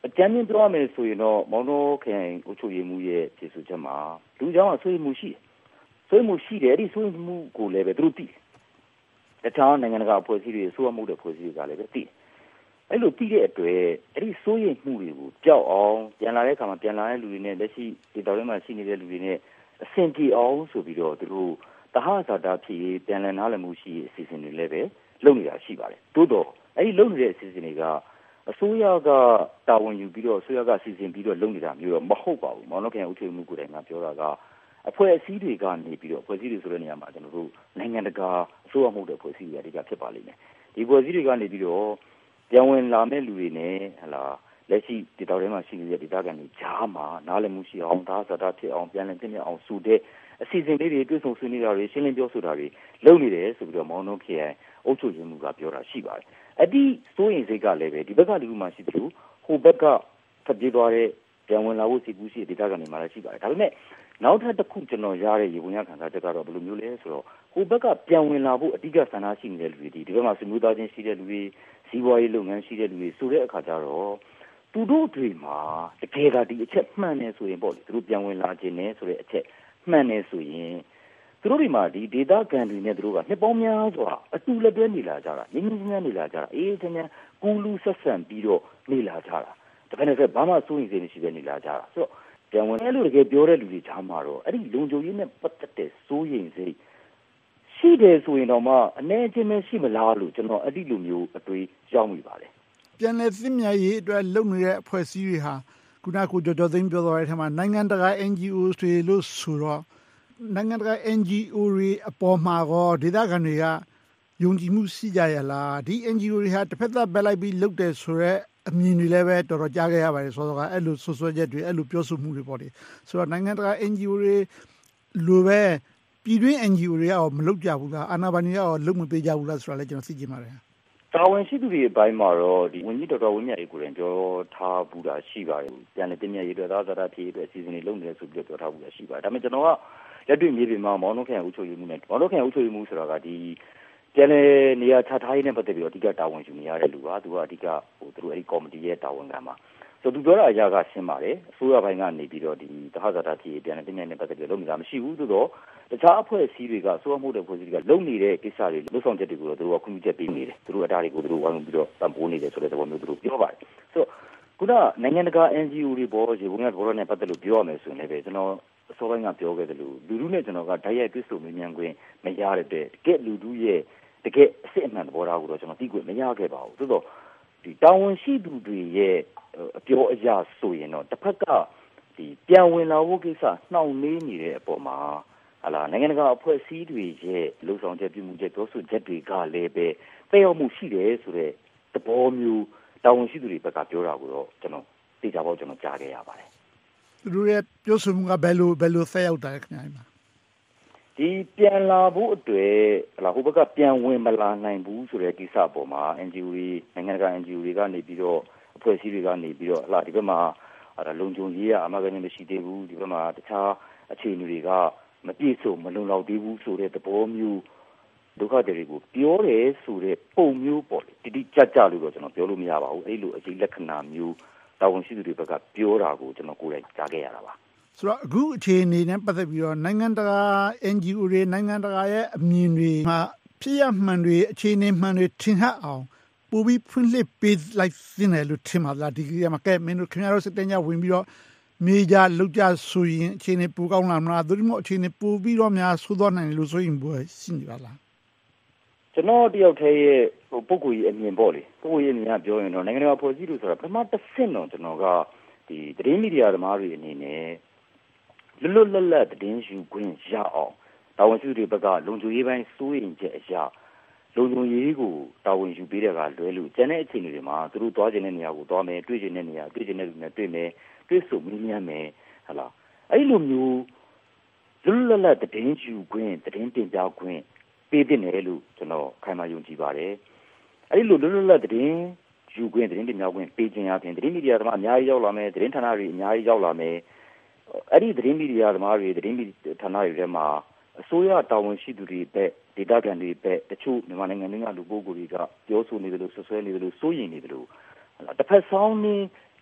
အကြမ်းမြင်ပြောရမယ်ဆိုရင်တော့မောင်နှောခရိုင်အုပ်ချုပ်ရေးမှူးရဲ့ကျေစုချက်မှာလူကြောင့်အဆွေးမှုရှိတယ်ဆွေးမှုရှိတယ်အဲ့ဒီဆွေးမှုကိုလည်းပဲသူတို့သိတယ်တခြားနိုင်ငံတကာအဖွဲ့အစည်းတွေဆိုးမှုတဲ့အဖွဲ့အစည်းတွေကလည်းပဲသိတယ်အဲ့လိုသိတဲ့အတွက်အဲ့ဒီစိုးရိမ်မှုတွေကိုကြောက်အောင်ပြန်လာတဲ့အခါမှာပြန်လာတဲ့လူတွေနဲ့လက်ရှိဒီတော်ထဲမှာရှိနေတဲ့လူတွေနဲ့အဆင်ပြေအောင်ဆိုပြီးတော့သူတို့တဟဇာတာဖြစ်ပြန်လည်နားလည်မှုရှိအစီအစဉ်တွေလည်းပဲလုပ်နေတာရှိပါတယ်တိုးတော့အဲ့ဒီလုပ်နေတဲ့အစီအစဉ်တွေကအစိုးရကတာဝန်ယူပြီးတော့အစိုးရကစီစဉ်ပြီးတော့လုပ်နေတာမျိုးတော့မဟုတ်ပါဘူးမောင်နှောခရိုင်အုပ်ချုပ်မှုကိုယ်တိုင်ကပြောတာကအဖွဲ့အစည်းတွေကနေပြီးတော့အဖွဲ့အစည်းတွေဆိုတဲ့နေရာမှာကျွန်တော်တို့နိုင်ငံတကာအစိုးရမှုတဲ့အဖွဲ့အစည်းတွေအဓိကဖြစ်ပါလိမ့်မယ်ဒီအဖွဲ့အစည်းတွေကနေပြီးတော့ပြန်ဝင်လာမဲ့လူတွေနဲ့ဟလာလက်ရှိဒီတော်ထဲမှာရှိနေတဲ့ဒေသခံတွေကြားမှာနားလည်မှုရှိအောင်ဒါစတာဖြစ်အောင်ပြန်လည်ဖြစ်နေအောင်ဆိုတဲ့အစီအစဉ်လေးတွေတွဲဆုံဆွေးနွေးတာတွေရှင်းလင်းပြောဆိုတာတွေလုပ်နေတယ်ဆိုပြီးတော့မောင်နှောခရိုင်အုပ်ချုပ်မှုကပြောတာရှိပါတယ်အဲ့ဒီစိုးရင်စိတ်ကလည်းပဲဒီဘက်ကလူမှရှိတယ်လို့ဟိုဘက်ကဖပြေးသွားတဲ့ပြန်ဝင်လာဖို့စီကူးရှိဒေသခံတွေမှာလည်းရှိပါတယ်ဒါပေမဲ့နောက်ထပ်တစ်ခုကျွန်တော်ရတဲ့ရေဝင်ရခံစားချက်ကတော့ဘယ်လိုမျိုးလဲဆိုတော့ဟိုဘက်ကပြန်ဝင်လာဖို့အဓိကဆန္ဒရှိနေတဲ့လူတွေဒီဒီဘက်မှာစမျိုးသားချင်းရှိတဲ့လူတွေစီးပွားရေးလုပ်ငန်းရှိတဲ့လူတွေဆိုတဲ့အခါကျတော့သူတို့တွေမှာတကယ်ကဒီအချက်မှန်နေဆိုရင်ပေါ့လေသူတို့ပြန်ဝင်လာခြင်းနဲ့ဆိုတဲ့အချက်မှန်နေဆိုရင်သူတို့တွေမှာဒီဒေတာကန်တွေနဲ့သူတို့ကနှစ်ပေါင်းများစွာအတူလက်တွဲနေလာကြတာငင်းငင်းငင်းနေလာကြတာအေးတန်းကူလူဆက်ဆံပြီးတော့နေလာကြတာတခါနဲ့ကဘာမှစိုးရိမ်စိတ်မရှိဘဲနေလာကြတာဆိုတော့ပြန်ဝင်လို့တကယ်ပြောတဲ့လူတွေချားမှာတော့အဲ့ဒီလုံခြုံရေးနဲ့ပတ်သက်တဲ့စိုးရိမ်စိတ်ရှိတယ်ဆိုရင်တော့မှအနေချင်းမရှိမလားလို့ကျွန်တော်အဲ့ဒီလိုမျိုးအတွေးရောက်မိပါတယ်ပြန်လည်သင့်မြတ်ရေးအတွက်လုပ်နေတဲ့အဖွဲ့အစည်းတွေဟာခုနကကိုကျော်ကျော်သိန်းပြောသွားတဲ့အထက်မှာနိုင်ငံတကာ N G O တွေလို့ဆိုတော့နိုင်ငံတကာ N G O တွေအပေါ်မှာကောဒေသခံတွေကယုံကြည်မှုရှိကြရလားဒီ N G O တွေဟာတစ်ဖက်သက်ပဲလိုက်ပြီးလုပ်တယ်ဆိုတော့အမြင်တွေလည်းပဲတော်တော်ကြားခဲ့ရပါတယ်ဆိုတော့အဲ့လိုဆွဆွဲချက်တွေအဲ့လိုပြောဆိုမှုတွေပေါ့လေဆိုတော့နိုင်ငံတကာ N G O တွေလိုပဲပြည်တွင်း N G O တွေကရောမလုပ်ကြဘူးလားအာဏာပိုင်တွေကရောလုပ်မပေးကြဘူးလားဆိုတာလည်းကျွန်တော်သိချင်ပါတယ်တာဝန်ရှိသူတွေအပိုင်းမှာတော့ဒီဝန်ကြီးတော်တော်ဝင်းမြတ်ရေးကိုရင်ပြောထားဘူးတာရှိပါတယ်ပြန်လည်တင်မြတ်ရေးအတွက်သာသာဖြည့်အတွက်အစီအစဉ်တွေလုပ်နေတယ်ဆိုပြီးပြောထားဘူးတာရှိပါတယ်ဒါပေမဲ့ကျွန်တော်ကလက်တွေ့မြေပြင်မှာမောင်နှောခရိုင်အုပ်ချုပ်ရေးမှုနဲ့မောင်နှောခရိုင်အုပ်ချုပ်ရေးမှုဆိုတာကဒီပြန်လည်နေရာချထားရေးနဲ့ပတ်သက်ပြီးတော့အဓိကတာဝန်ယူနေရတဲ့လူပါသူကအဓိကဟိုသူတို့အဲ့ဒီကော်မတီရဲ့တာဝန်ခံပါဆိုသူပြောတာအရာကရှင်းပါတယ်အစိုးရဘိုင်းကနေပြီးတော့ဒီသဟဇာတာဖြည့်ပြန်လည်တင်မြတ်နဲ့ပတ်သက်ပြီးလုပ်နေတာမရှိဘူးသို့တော့တခြားအဖွဲ့အစည်းတွေကစိုးမှုတဲ့အဖွဲ့အစည်းတွေကလုပ်နေတဲ့ကိစ္စတွေလှုပ်ဆောင်ချက်တွေကိုတော့သူတို့ကခွင့်ပြုချက်ပေးနေတယ်သူတို့အတားတွေကိုသူတို့ဝိုင်းပြီးတော့ပံ့ပိုးနေတယ်ဆိုတဲ့သဘောမျိုးသူတို့ပြောပါတယ်ဆိုတော့ခုနနိုင်ငံတကာ N G O တွေပေါ်ရေဝင်ရဘောရနဲ့ပတ်သက်လို့ပြောရမယ်ဆိုရင်လည်းကျွန်တော်အစောပိုင်းကပြောခဲ့တယ်လို့လူလူနဲ့ကျွန်တော်ကဓာတ်ရိုက်တွေ့ဆုံမြင်မြန်ခွင့်မရတဲ့တကယ်လူလူရဲ့တကယ်အစစ်အမှန်သဘောထားကိုတော့ကျွန်တော်သိခွင့်မရခဲ့ပါဘူးသို့တော့ဒီတာဝန်ရှိသူတွေရဲ့အပြောအရဆိုရင်တော့တစ်ဖက်ကဒီပြန်ဝင်လာဖို့ကိစ္စနှောင့်နှေးနေတဲ့အပေါ်မှာဟာလာနိုင်ငံတကာအဖွဲ့အစည်းတွေရဲ့လုံဆောင်ချက်ပြုမှုချက်ပြောဆိုချက်တွေကလည်းပဲတည်ရောက်မှုရှိတယ်ဆိုတဲ့သဘောမျိုးတာဝန်ရှိသူတွေဘက်ကပြောတာကိုတော့ကျွန်တော်သိကြပါ့ကျွန်တော်ကြားခဲ့ရပါတယ်သူတို့ရဲ့ပြောဆိုမှုကဘယ်လိုဘယ်လိုဆက်ရောက်တာလဲခင်ဗျာဒီပြန်လာဖို့အတွက်ဟလာဟိုဘက်ကပြန်ဝင်မလာနိုင်ဘူးဆိုတဲ့ကိစ္စပေါ်မှာ N G O တွေနိုင်ငံတကာ N G O တွေကနေပြီးတော့အဖွဲ့အစည်းတွေကနေပြီးတော့ဟလာဒီဘက်မှာအဲ့လုံခြုံရေးအမှားကနေမရှိသေးဘူးဒီဘက်မှာတခြားအခြေအနေတွေကမပြည့်စုံမလုံလောက်သေးဘူးဆိုတဲ့သဘောမျိုးဒုက္ခတွေကိုပြောတယ်ဆိုတဲ့ပုံမျိုးပေါ့လေတိတိကျကျလို့တော့ကျွန်တော်ပြောလို့မရပါဘူးအဲ့လိုအကြီးလက္ခဏာမျိုးတာဝန်ရှိသူတွေဘက်ကပြောတာကိုကျွန်တော်ကိုယ်တိုင်ကြားခဲ့ရတာပါဆိုတော့အခုအခြေအနေနဲ့ပတ်သက်ပြီးတော့နိုင်ငံတကာ N G O တွေနိုင်ငံတကာရဲ့အမြင်တွေမှာဖြစ်ရမှန်တွေအခြေအနေမှန်တွေထင်ဟပ်အောင်ပိုပြီးဖွင့်လှစ်ပေးလိုက်သင့်တယ်လို့ထင်ပါလားဒီကိစ္စမှာကဲမင်းတို့ခင်ဗျားတို့စတဲ့ညဝင်ပြီးတော့မေးကြလောက်ကြဆိုရင်အခြေအနေပိုကောင်းလာမလားသို့မဟုတ်အခြေအနေပိုပြီးတော့များဆိုးသွားနိုင်တယ်လို့ဆိုရင်ဘယ်ရှိနေပါလားကျွန်တော်တယောက်တည်းရဲ့ဟိုပုဂ္ဂိုလ်ကြီးအမြင်ပေါ့လေပုဂ္ဂိုလ်ကြီးအမြင်ကပြောရင်တော့နိုင်ငံတကာဖွဲ့စည်းလို့ဆိုတာပထမတစ်ဆင့်တော့ကျွန်တော်ကဒီသတင်းမီဒီယာသမားတွေအနေနဲ့လွတ်လွတ်လပ်လပ်သတင်းယူခွင့်ရအောင်တာဝန်ရှိသူတွေဘက်ကလုံခြုံရေးပိုင်းစိုးရိမ်ချက်အရာလုံခြုံရေးကိုတာဝန်ယူပေးတဲ့ကလွဲလို့ကျန်တဲ့အခြေအနေတွေမှာသူတို့သွားခြင်းတဲ့နေရာကိုသွားမယ်တွေ့ခြင်းတဲ့နေရာတွေ့ခြင်းတဲ့လူနဲ့တွေ့မယ်တွေ့ဆုံမြင်မြန်မယ်ဟလာအဲ့လိုမျိုးလွတ်လွတ်လပ်လပ်သတင်းယူခွင့်သတင်းတင်ပြခွင့်ပေးတဲ့နယ်လို့ကျွန်တော်ခိုင်မာယုံကြည်ပါတယ်အဲ့ဒီလိုလွတ်လွတ်လပ်သတင်းယူခွင့်သတင်းတင်ပြခွင့်ပေးခြင်းအပြင်သတင်းမီဒီယာသမားအများကြီးရောက်လာမယ်သတင်းဌာနတွေအများကြီးရောက်လာမယ်အဲ့ဒီသတင်းမီဒီယာသမားတွေသတင်းမီဒီယာဌာနတွေထဲမှာအစိုးရတာဝန်ရှိသူတွေပဲဒေတာကန်တွေပဲတချို့မြန်မာနိုင်ငံတွေကလူပုဂ္ဂိုလ်တွေကပြောဆိုနေတယ်လို့ဆွဆွဲနေတယ်လို့စိုးရိမ်နေတယ်လို့တစ်ဖက်ဆောင်နေတ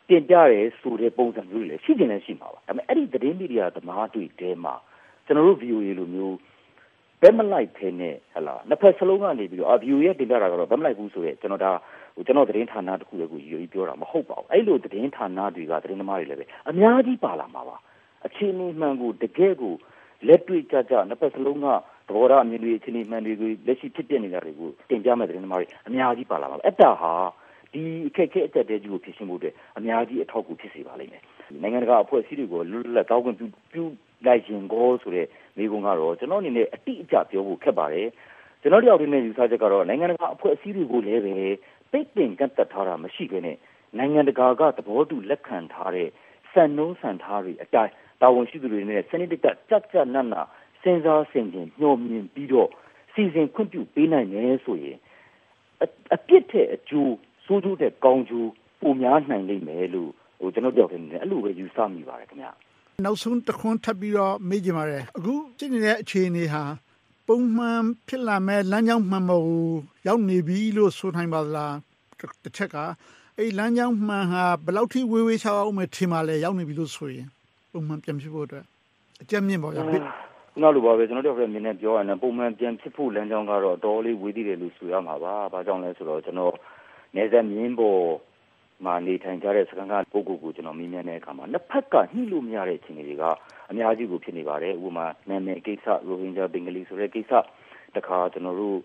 တင်ပြရဲဆိုတဲ့ပုံစံမျိုးတွေလည်းရှိတင်လည်းရှိမှာပါဒါပေမဲ့အဲ့ဒီသတင်းမီဒီယာသမားတွေတဲမှာကျွန်တော်တို့ V O A လိုမျိုးဘယ်မလိုက်ဖဲနဲ့ဟလာနှစ်ဖက်စလုံးကနေပြီးတော့ V O A ရဲ့တင်ပြတာကတော့ဘယ်မလိုက်ဘူးဆိုရဲကျွန်တော်ဒါဟိုကျွန်တော်သတင်းဌာနတစ်ခုလည်းကိုယူပြောတာမဟုတ်ပါဘူးအဲ့လိုသတင်းဌာနတွေကသတင်းသမားတွေလည်းပဲအများကြီးပါလာမှာပါအခြေအနေမှန်ကိုတကယ်ကိုလက်တွေ့ကြကြနှစ်ဖက်စလုံးကသဘောထားအမြင်တွေအခြေအနေမှန်တွေကိုလက်ရှိဖြစ်ပြနေတာတွေကိုတင်ပြမဲ့သတင်းသမားတွေအများကြီးပါလာပါအဲ့ဒါဟာဒီအခက်အခဲအတက်တဲကြီးကိုဖြစ်ရှင်းဖို့အတွက်အများကြီးအထောက်အကူဖြစ်စေပါလိမ့်မယ်နိုင်ငံတကာအဖွဲ့အစည်းတွေကိုလွတ်လပ်တောင်းခွင့်ပြုပြုလိုက်ရင်ကိုဆိုတဲ့မိကုံကတော့ကျွန်တော်အနေနဲ့အတိအကျပြောဖို့ခက်ပါတယ်ကျွန်တော်တယောက်တည်းနဲ့ယူဆချက်ကတော့နိုင်ငံတကာအဖွဲ့အစည်းတွေကိုလည်းပဲပိတ်ပင်ကန့်သတ်ထားတာမရှိဘဲနဲ့နိုင်ငံတကာကသဘောတူလက်ခံထားတဲ့စံနှုန်းစံထားတွေအတိုင်းတာဝန်ရှိသူတွေနဲ့စနစ်တကျကြကြနက်နက်စဉ်းစားဆင်ခြင်ညှို့မြင်ပြီးတော့စီစဉ်ခွင့်ပြုပေးနိုင်မယ်ဆိုရင်အပြစ်တဲ့အကျိုးစိုးကျိုးတဲ့ကောင်းကျိုးပုံများနိုင်လိမ့်မယ်လို့ဟိုကျွန်တော်ပြောခဲ့နေတယ်အဲ့လိုပဲယူဆမိပါတယ်ခင်ဗျာနောက်ဆုံးတစ်ခွန်းထပ်ပြီးတော့မေးကြပါရယ်အခုဖြစ်နေတဲ့အခြေအနေဟာပုံမှန်ဖြစ်လာမဲ့လမ်းကြောင်းမှန်ပေါ်ကိုရောက်နေပြီလို့ဆိုနိုင်ပါသလားတစ်ချက်ကအဲ့လမ်းကြောင်းမှန်ဟာဘယ်လောက်ထိဝေးဝေးချောက်အောင်မထင်ပါလဲရောက်နေပြီလို့ဆိုရင်ပုံမှန်ပြန်ဖြစ်ဖို့အတွက်အကြမ်းမြင့်ပါဗျာနောက်လိုပါပဲကျွန်တော်တို့ကမြင်နေပြောရရင်ပုံမှန်ပြန်ဖြစ်ဖို့လမ်းကြောင်းကတော့တော်လေးဝေးသေးတယ်လို့ဆိုရမှာပါ။ဘာကြောင့်လဲဆိုတော့ကျွန်တော်နေဆက်မြင်းပေါ်မှာနေထိုင်ကြတဲ့စကန်ကပုဂ္ဂိုလ်ကိုကျွန်တော်မြင်မြင်တဲ့အခါမှာနှစ်ဖက်ကညှိလို့မရတဲ့အခြေအနေတွေကအများကြီးကိုဖြစ်နေပါတယ်။ဥပမာနာမည်ကိစ္စရိုဟင်ဂျာဘင်္ဂလီဆိုတဲ့ကိစ္စတခါကျွန်တော်တို့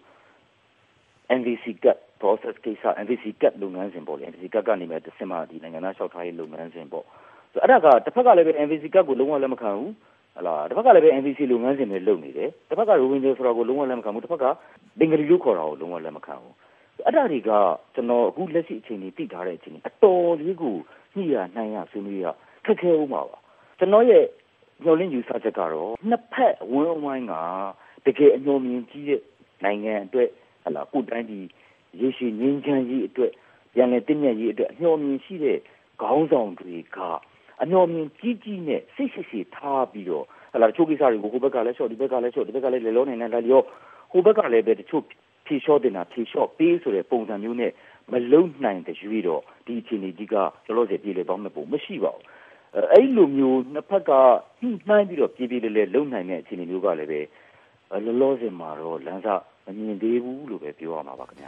N V C Cut process ကိစ္စ N V C Cut လုပ်ငန်းစဉ်ပေါ့လေ N V C Cut ကနေမှတစ်ဆင့်မှဒီနိုင်ငံသားလျှောက်ထားရေးလုပ်ငန်းစဉ်ပေါ့ဆိုအဲ့ဒါကတစ်ဖက်ကလည်းပဲ N V C Cut ကိုလုံးဝလက်မခံဘူးဟလာတစ်ဖက်ကလည်းပဲ N V C လုပ်ငန်းစဉ်တွေလုပ်နေတယ်တစ်ဖက်ကရိုဟင်ဂျာဆိုတာကိုလုံးဝလက်မခံဘူးတစ်ဖက်ကဘင်္ဂလီလို့ခေါ်တာကိုလုံးဝလက်မခံဘူးအဲ့ဒါတွေကကျွန်တော်အခုလက်ရှိအချိန်ကြီးသိထားတဲ့အချိန်ကြီးအတော်လေးကိုညှိရနှိုင်းရဆွေးနွေးရခက်ခဲဦးမှာပါကျွန်တော်ရဲ့ညှို့လင်းယူဆချက်ကတော့နှစ်ဖက်ဝန်းဝိုင်းကတကယ်အညှို့မြင်ကြီးတဲ့နိုင်ငံအတွက်ဟလာကိုတိုင်းဒီရေရှည်ငြိမ်းချမ်းရေးအတွက်ပြန်လည်တည်မြဲရေးအတွက်အညှို့မြင်ရှိတဲ့ခေါင်းဆောင်တွေကအညှို့မြင်ကြီးကြီးနဲ့စိတ်ရှိရှိထားပြီးတော့ဟလာချိုးကိစ္စတွေကိုဟိုဘက်ကလည်းရှော့ဒီဘက်ကလည်းရှော့ဒီဘက်ကလည်းလေလုံးနေနေတာရောဟိုဘက်ကလည်းပဲတချို့ဖြေလျှော့တင်တာဖြေလျှော့ပေးဆိုတဲ့ပုံစံမျိုးနဲ့မလုံနိုင်တဲ့ရွေးတော့ဒီအခြေအနေကြီးကလောလောဆယ်ပြေလေပေါင်းမဲ့ပုံမရှိပါဘူးအဲ့လိုမျိုးနှစ်ဖက်ကညှိနှိုင်းပြီးတော့ပြေပြေလေးလေးလုံနိုင်တဲ့အခြေအနေမျိုးကလည်းပဲလောလောဆယ်မှာတော့လမ်းစာမမြင်သေးဘူးလို့ပဲပြောရမှာပါခင်ဗျာ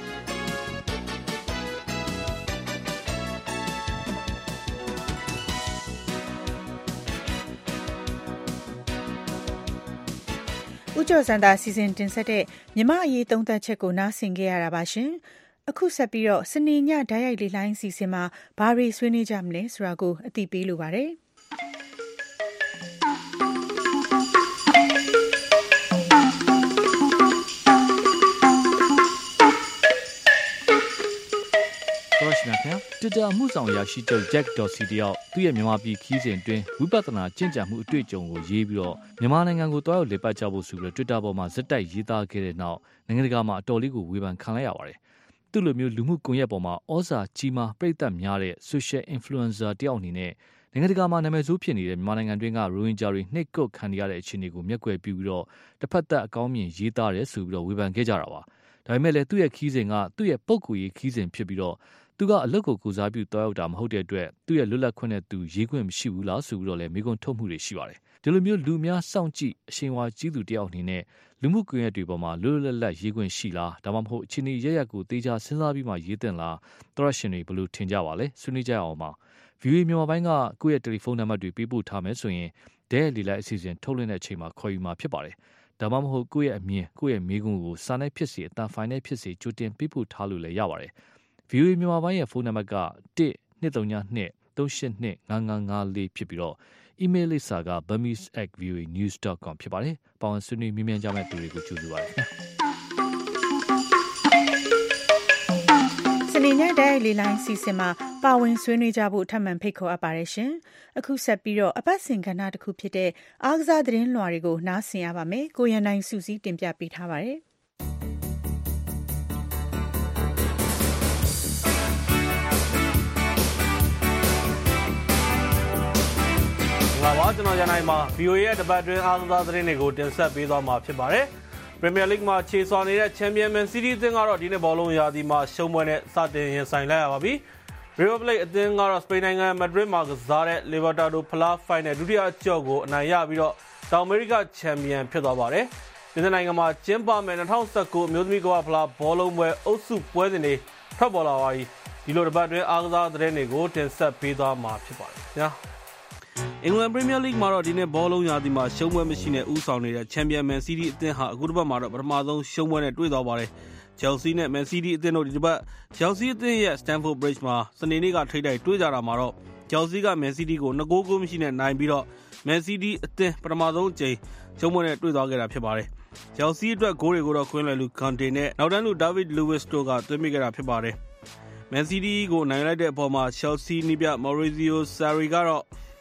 ဦးကျော်စန္ဒာစီစဉ်တင်ဆက်တဲ့မြမအရေးသုံးသပ်ချက်ကိုနားဆင်ခဲ့ရတာပါရှင်အခုဆက်ပြီးတော့စနေညဓာတ်ရိုက်လေးလိုင်းစီစဉ်မှာဘာတွေဆွေးနွေးကြမလဲဆိုတာကိုအသိပေးလိုပါတယ်တွစ်တာမှုဆောင်ရရှိချုပ် Jack Dorsey တယောက်သူ့ရဲ့မြန်မာပြည်ခီးစဉ်အတွင်းဝိပဿနာကျင့်ကြံမှုအတွေ့အကြုံကိုရေးပြီးတော့မြန်မာနိုင်ငံကိုတွားရောက်လေပတ်ကြဖို့ဆိုပြီးတော့ Twitter ပေါ်မှာဇက်တိုက်ရေးသားခဲ့တဲ့နောက်နိုင်ငံတကာမှာအတော်လေးကိုဝေဖန်ခံလိုက်ရပါတယ်။သူ့လိုမျိုးလူမှုကွန်ရက်ပေါ်မှာဩဇာကြီးမားပြိသက်များတဲ့ social influencer တယောက်အနေနဲ့နိုင်ငံတကာမှာနာမည်ဆိုးဖြစ်နေတဲ့မြန်မာနိုင်ငံတွင်းကရိုဟင်ဂျာတွေနှိပ်ကွပ်ခံရတဲ့အခြေအနေကိုမျက်ကွယ်ပြုပြီးတော့တစ်ဖက်သက်အကောင်းမြင်ရေးသားတယ်ဆိုပြီးတော့ဝေဖန်ခဲ့ကြတာပါ။ဒါပေမဲ့လည်းသူ့ရဲ့ခီးစဉ်ကသူ့ရဲ့ပုံကိုယ်ရေးခီးစဉ်ဖြစ်ပြီးတော့သူကအလုပ်ကိုကိုစားပြုတောက်ရောက်တာမဟုတ်တဲ့အတွက်သူ့ရဲ့လွတ်လပ်ခွင့်နဲ့သူရေးခွင့်မရှိဘူးလားဆိုပြီးတော့လည်းမိကွန်းထုတ်မှုတွေရှိပါတယ်။ဒီလိုမျိုးလူများစောင့်ကြည့်အရှင်ဝါကြီးသူတယောက်အနေနဲ့လူမှုကွန်ရက်တွေပေါ်မှာလွတ်လွတ်လပ်လပ်ရေးခွင့်ရှိလားဒါမှမဟုတ်အချင်းကြီးရရက်ကိုတေချာစဉ်းစားပြီးမှရေးတင်လားသရရှင်တွေဘယ်လိုထင်ကြပါလဲဆွေးနွေးကြအောင်ပါ ဗီအိုအေ မြန်မာပိုင်းကကိုယ့်ရဲ့တယ်လီဖုန်းနံပါတ်တွေပေးပို့ထားမယ်ဆိုရင်ဒဲလီလိုက်အစီအစဉ်ထုတ်လွှင့်တဲ့အချိန်မှာခေါ်ယူမှာဖြစ်ပါတယ်။ဒါမှမဟုတ်ကိုယ့်ရဲ့အမြင်ကိုယ့်ရဲ့မိကွန်းကိုစာနဲ့ဖြစ်စေအတန်ဖိုင်နဲ့ဖြစ်စေကြိုတင်ပေးပို့ထားလို့လည်းရပါတယ်။ဗီအိုအေ မြန်မာပိုင်းရဲ့ဖုန်းနံပါတ်ကတစ် နှစ် သုံး နှစ် သုံး ရှစ် နှစ် ငါး ငါး ငါး လေးဖြစ်ပြီးတော့အီးမေးလ်လိပ်စာက burmese at v o a news dot com ဖြစ်ပါတယ်။ပေါဝင်ဆွေးနွေးမြင်းမြန်းကြမဲ့သူတွေကိုကြိုဆိုပါရစေ။စနေညဓာတ်ရိုက်လေးလိုင်းစီစဉ်မှာပါဝင်ဆွေးနွေးကြဖို့ထပ်မံဖိတ်ခေါ်အပ်ပါတယ်ရှင်။အခုဆက်ပြီးတော့အပတ်စဉ်ကဏ္ဍတစ်ခုဖြစ်တဲ့အားကစားသတင်းလွှာတွေကိုနားဆင်ရပါမယ်။ကိုရန်နိုင်စုစည်းတင်ပြပေးထားပါတယ်။ပါကျွန်တော်ရန်နိုင်မှာ ဗီအိုအေ ရဲ့တပတ်တွင်းအားကစားသတင်းတွေကိုတင်ဆက်ပေးသွားမှာဖြစ်ပါတယ်။ Premier League မှာခြေစွာနေတဲ့ Champion Man City အသင်းကတော့ဒီနေ့ဘောလုံးရာသီမှာရှုံးပွဲနဲ့စတင်ရင်ဆိုင်လိုက်ရပါပြီ။ River Plate အသင်းကတော့ စပိန်နိုင်ငံ Madrid မှာကစားတဲ့ Libertadores Plata Final ဒုတိယအကျော့ကိုအနိုင်ရပြီးတော့တောင်အမေရိကချန်ပီယံဖြစ်သွားပါတယ်။ပြင်သစ်နိုင်ငံမှာကျင်းပမယ့်၂၀၁၉အမျိုးသမီးကမ္ဘာဖလားဘောလုံးပွဲအုပ်စုပွဲစဉ်တွေထွက်ပေါ်လာပါပြီ။ဒီလိုတစ်ပတ်တွင်းအားကစားသတင်းတွေကိုတင်ဆက်ပေးသွားမှာဖြစ်ပါတယ်ခင်ဗျာ။အင်္ဂလန် Premier League မှာတော့ဒီနေ့ဘောလုံးရာသီမှာရှုံးပွဲမရှိနဲ့ဦးဆောင်နေတဲ့ Champion Man City အသင်းဟာအခုတစ်ပတ်မှာတော့ပထမဆုံးရှုံးပွဲနဲ့တွေ့သွားပါတယ်။ Chelsea နဲ့ Man City အသင်းတို့ဒီတစ်ပတ် Chelsea အသင်းရဲ့ Stamford Bridge မှာစနေနေ့ကထိပ်တိုက်တွေ့ကြတာမှာတော့ Chelsea က Man City ကိုနှစ်ဂိုးကိုမရှိနဲ့နိုင်ပြီးတော့ Man City အသင်းပထမဆုံးအကြိမ်ရှုံးပွဲနဲ့တွေ့သွားခဲ့တာဖြစ်ပါတယ်။ Chelsea အတွက်ဂိုးတွေကိုတော့ Quinn Lukande နဲ့နောက်တန်းလူ David Luiz တို့ကသွင်းပေးခဲ့တာဖြစ်ပါတယ်။ Man City ကိုနိုင်လိုက်တဲ့အပေါ်မှာ Chelsea နီးပြ Maurizio Sarri ကတော့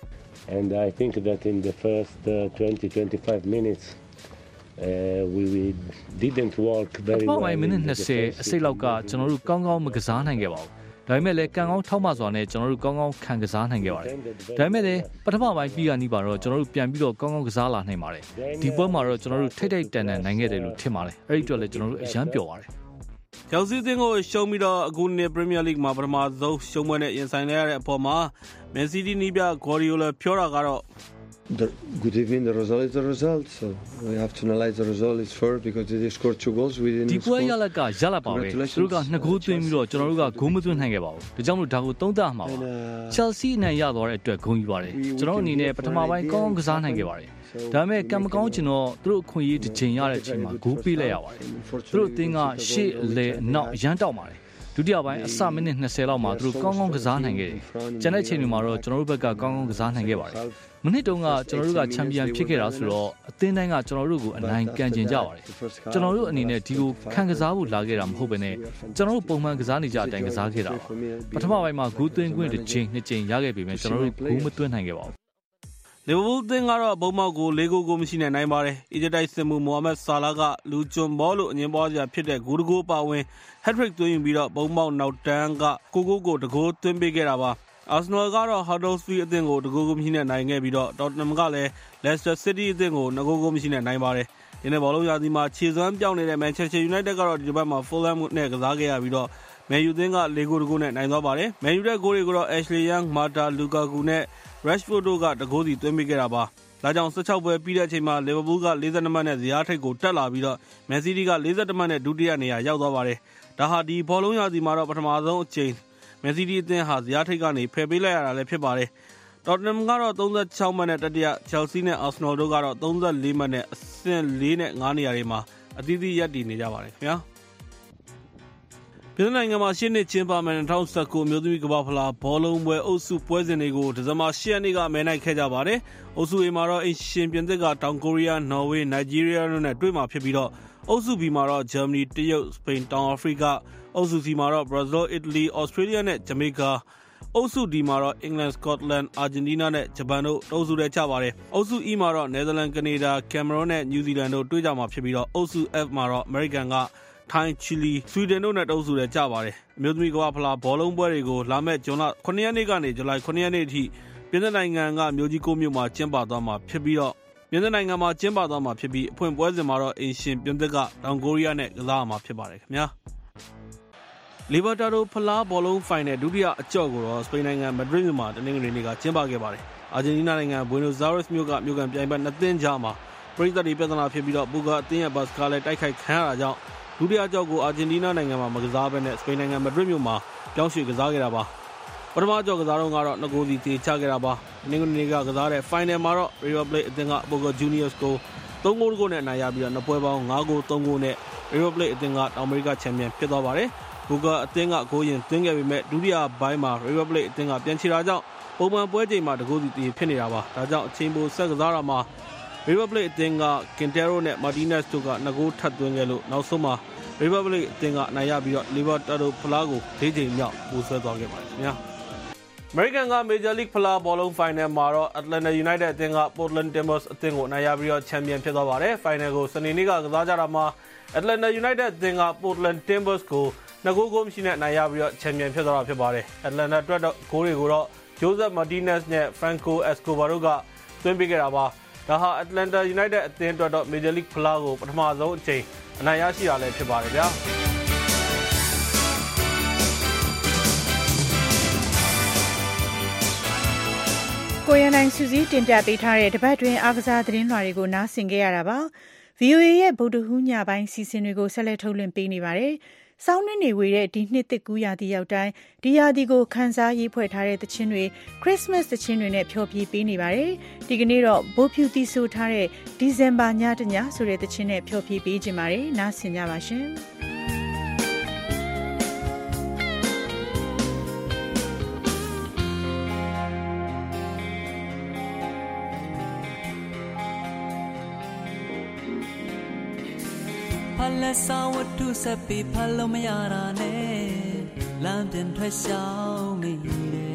And I think that in the first uh, twenty to twenty-five minutes Uh, we, we didn't work very well. မိနစ်၂၀အစိတ်လောက်ကကျွန်တော်တို့ကောင်းကောင်းမကစားနိုင်ခဲ့ပါဘူး။ဒါပေမဲ့လည်းကံကောင်းထောက်မစွာနဲ့ကျွန်တော်တို့ကောင်းကောင်းခံကစားနိုင်ခဲ့ပါတယ်။ဒါပေမဲ့လည်းပထမပိုင်းပြီးကနေပါတော့ကျွန်တော်တို့ပြန်ပြီးတော့ကောင်းကောင်းကစားလာနိုင်ပါတယ်။ဒီပွဲမှာတော့ကျွန်တော်တို့ထိတ်ထိတ်တန်တန်နိုင်ခဲ့တယ်လို့ထင်ပါတယ်။အဲ့ဒီအတွက်လည်းကျွန်တော်တို့အယမ်းပျော်ပါတယ်။ Chelsea အသင်းကိုရှုံးပြီးတော့အခုနှစ် Premier League မှာပထမဆုံးရှုံးပွဲနဲ့ရင်ဆိုင်ရတဲ့အပေါ်မှာ Man City နီးပြ Guardiola ပြောတာကတော့ The, good evening. The result is the result. So we have to analyze the result. It's fair because they scored two goals. We didn't. ဒီပွဲရလကရလပါပဲသူတို့ကနှစ်ဂိုးသွင်းပြီးတော့ကျွန်တော်တို့ကဂိုးမသွင်းနိုင်ခဲ့ပါဘူးဒါကြောင့်မို့ဒါကိုသုံးသပ်မှာပါ Chelsea အနိုင်ရသွားတဲ့အတွက်ဂုဏ်ယူပါတယ်ကျွန်တော်အနေနဲ့ပထမပိုင်းကောင်းကောင်းကစားနိုင်ခဲ့ပါတယ်ဒါပေမဲ့ကံမကောင်းကျွန်တော်သူတို့အခွင့်အရေးတစ်ချိန်ရတဲ့အချိန်မှာဂိုးပေးလိုက်ရပါတယ်သူတို့အသင်းကရှေ့အလဲအနောက်ရမ်းတောက်ပါတယ်ဒုတိယပိုင်းအစမိနစ်၂၀လောက်မှာသူတို့ကောင်းကောင်းကစားနိုင်ခဲ့တယ်။ကျန်တဲ့ချိန်တွေမှာတော့ကျွန်တော်တို့ဘက်ကကောင်းကောင်းကစားနိုင်ခဲ့ပါတယ်။မနစ်တုန်းကကျွန်တော်တို့ကချန်ပီယံဖြစ်ခဲ့တာဆိုတော့အသင်းတိုင်းကကျွန်တော်တို့ကိုအနိုင်ကန်ကျင်ကြပါတယ်။ကျွန်တော်တို့အနေနဲ့ဒီကိုခံကစားဖို့လာခဲ့တာမဟုတ်ဘဲနဲ့ကျွန်တော်တို့ပုံမှန်ကစားနေကြအတိုင်းကစားခဲ့တာပါ။ပထမပိုင်းမှာဂိုးသွင်းခွင့်တစ်ချိန်နှစ်ချိန်ရခဲ့ပေမဲ့ကျွန်တော်တို့ဂိုးမသွင်းနိုင်ခဲ့ပါဘူး။ Liverpool အသင်းကတော့ဘုံမောက်ကို၄ဂိုးကိုမရှိနဲ့နိုင်ပါတယ်။အီဂျစ်တိုက်စစ်မှုမိုဟာမက်ဆာလာကလူကျွန်းဘောလို့အငင်းပွားစရာဖြစ်တဲ့ဂိုးတဂိုးပါဝင် hat-trick သွင်းယူပြီးတော့ဘုံမောက်နောက်တန်းကကိုကိုကိုတဂိုးသွင်းပေးခဲ့တာပါ။ Arsenal ကတော့ Huddersfield အသင်းကိုတဂိုးကိုမရှိနဲ့နိုင်ခဲ့ပြီးတော့ Tottenham ကလည်း Leicester City အသင်းကိုနှစ်ဂိုးကိုမရှိနဲ့နိုင်ပါတယ်။ဒီနေ့ဘောလုံးရာသီမှာခြေစွမ်းပြောင်းနေတဲ့ Manchester United ကတော့ဒီဘက်မှာ Fulham နဲ့ကစားခဲ့ရပြီးတော့ Man U အသင်းက၄ဂိုးတဂိုးနဲ့နိုင်သွားပါတယ်။ Man U ရဲ့ဂိုးတွေကိုတော့ Ashley Young, Marta, Lukaku နဲ့ Rashford တို့ကတဂိုးစီသွင်းပေးခဲ့တာပါ။ဒါကြောင့်၁၆ပွဲပြီးတဲ့အချိန်မှာ Liverpool က၄၂မှတ်နဲ့ဇယားထိပ်ကိုတက်လာပြီးတော့ Man City က၄၁မှတ်နဲ့ဒုတိယနေရာရောက်သွားပါတယ်။ဒါဟာဒီဘောလုံးရာသီမှာတော့ပထမဆုံးအချိန် Man City အသင်းဟာဇယားထိပ်ကနေဖယ်ပေးလိုက်ရတာလည်းဖြစ်ပါတယ်။ Tottenham ကတော့၃၆မှတ်နဲ့တတိယ Chelsea နဲ့ Arsenal တို့ကတော့၃၄မှတ်နဲ့အဆင့်၄နဲ့၅နေရာတွေမှာအသီးသီးရပ်တည်နေကြပါတယ်ခင်ဗျာ။ပြည်내နိုင်ငံမှာရှေ့နှစ်ကျင်းပမယ့်၂၀၁၉အမျိုးသမီးကမ္ဘာဖလားဘောလုံးပွဲအုပ်စုပွဲစဉ်တွေကိုဒီဇင်ဘာ၈ရက်နေ့ကမဲနိုင်ခဲ့ကြပါတယ်။အုပ်စု A မှာတော့အရှင်ပြင်သစ်ကတောင်ကိုရီးယား၊နော်ဝေး၊နိုင်ဂျီးရီးယားတို့နဲ့တွေ့မှာဖြစ်ပြီးတော့အုပ်စု B မှာတော့ဂျာမနီ၊တရုတ်၊စပိန်၊တောင်အာဖရိကအုပ်စု C မှာတော့ဘရာဇီး၊အီတလီ၊ဩစတြေးလျနဲ့ဂျမေကာအုပ်စု D မှာတော့အင်္ဂလန်၊စကော့တလန်၊အာဂျင်တီးနားနဲ့ဂျပန်တို့အုပ်စုထဲချပါတယ်။အုပ်စု E မှာတော့နယ်သာလန်၊ကနေဒါ၊ကင်မရွန်နဲ့နယူးဇီလန်တို့တွေ့ကြမှာဖြစ်ပြီးတော့အုပ်စု F မှာတော့အမေရိကန်ကထိုင်း၊ချီလီ၊ဆွီဒင်တို့နဲ့တအုပ်စုထဲကျပါတယ်။အမျိုးသမီးကမ္ဘာဖလားဘောလုံးပွဲတွေကိုလာမယ့်ဇွန်လခုနှစ်ရက်နေ့ကနေဇူလိုင်ခုနှစ်ရက်နေ့အထိပြင်သစ်နိုင်ငံကမြို့ကြီး၉မြို့မှာကျင်းပသွားမှာဖြစ်ပြီးတော့ပြင်သစ်နိုင်ငံမှာကျင်းပသွားမှာဖြစ်ပြီးအဖွင့်ပွဲစဉ်မှာတော့အင်ရှင်ပြင်သစ်ကတောင်ကိုရီးယားနဲ့ကစားမှာဖြစ်ပါတယ်ခင်ဗျာ။ Libertadores ဖလားဘောလုံးဖိုင်နယ်ဒုတိယအကျော့ကိုတော့စပိန်နိုင်ငံမက်ဒရစ်မြို့မှာတနင်္ဂနွေနေ့ကကျင်းပခဲ့ပါတယ်။အာဂျင်တီးနားနိုင်ငံဘွေနိုဇာရက်စ်မြို့ကမြို့ကန်ပြိုင်ဘက်နှစ်သင်းကြားမှာပရိသတ်တွေပြဿနာဖြစ်ပြီးတော့ဘူကာအသင်းရဲ့ဘတ်စကားလည်းတိုက်ခိုက်ခံရတာကြောင့်ဒုတိယအကျော့ကိုအာဂျင်တီးနားနိုင်ငံမှာမကစားဘဲနဲ့စပိန်နိုင်ငံမက်ဒရစ်မြို့မှာပြောင်းရွှေ့ကစားခဲ့တာပါ။ပထမအကျော့ကစားတော့ကတော့နှစ်ဂိုးစီတေချခဲ့တာပါ။တနင်္ဂနွေနေ့ကကစားတဲ့ Final မှာတော့ River Plate အသင်းက Boca Juniors ကိုသုံးဂိုးတဂိုးနဲ့အနိုင်ရပြီးတော့နှစ်ပွဲပေါင်း၅ဂိုး၃ဂိုးနဲ့ River Plate အသင်းကတောင်အမေရိကချန်ပီယံဖြစ်သွားပါတယ်။ Boca အသင်းကဂိုးရင်သွင်းခဲ့ပေမဲ့ဒုတိယပိုင်းမှာ River Plate အသင်းကပြန်ချေတာကြောင့်ပုံမှန်ပွဲချိန်မှာတဂိုးစီတေဖြစ်နေတာပါ။ဒါကြောင့်အချိန်ပိုဆက်ကစားတာမှာ River Plate အသင်းက Quintero နဲ့ Martinez တို့ကနှစ်ဂိုးထပ်သွင်းခဲ့လို့နောက်ဆုံးမှာ River Plate အသင်းကအနိုင်ရပြီးတော့ Libertadores ဖလားကို၄ချိန်မြောက်ပို့ဆွဲသွားခဲ့ပါတယ်ခင်ဗျာ။ American က Major League ဖလားဘောလုံး Final မှာတော့ Atlanta United အသင်းက Portland Timbers အသင်းကိုအနိုင်ရပြီးတော့ချန်ပီယံဖြစ်သွားပါတယ်။ Final ကိုစနေနေ့ကကစားကြတာမှာ Atlanta United အသင်းက Portland Timbers ကိုနှစ်ဂိုးကိုမရှိနဲ့အနိုင်ရပြီးတော့ချန်ပီယံဖြစ်သွားတာဖြစ်ပါတယ်။ Atlanta အတွက်တော့ဂိုးတွေကိုတော့ Joseph Martinez နဲ့ Franco Escobar တို့ကသွင်းပေးခဲ့တာပါ။ဒါဟာ Atlanta United အသင်းအတွက်တော့ Major League ဖလားကိုပထမဆုံးအချိန်အနိုင်ရရှိတာလည်းဖြစ်ပါတယ်ဗျာ။ကိုရန်နိုင်စုစည်းတင်ပြပေးထားတဲ့တပတ်တွင်အားကစားသတင်းလွှာတွေကိုနားဆင်ကြရတာပါ ဗီအိုအေ ရဲ့ဗုဒ္ဓဟူးညပိုင်းစီစဉ်တွေကိုဆက်လက်ထုတ်လွှင့်ပေးနေပါတယ်။စောင်းနှင်းနေဝေတဲ့ဒီနှစ်သစ်ကူးရာသီရောက်တိုင်းဒီရာသီကိုခန်းစားရေးဖွဲ့ထားတဲ့သချင်းတွေခရစ်စမတ်သချင်းတွေနဲ့ဖျော်ဖြေပေးနေပါတယ်။ဒီကနေ့တော့ဘိုးဖြူတီဆိုထားတဲ့ဒီဇင်ဘာညတညဆိုတဲ့သချင်းနဲ့ဖျော်ဖြေပေးခြင်းပါတယ်။နားဆင်ကြပါရှင်။ Palasa watu sapi palo mayara ne London twashao mi ne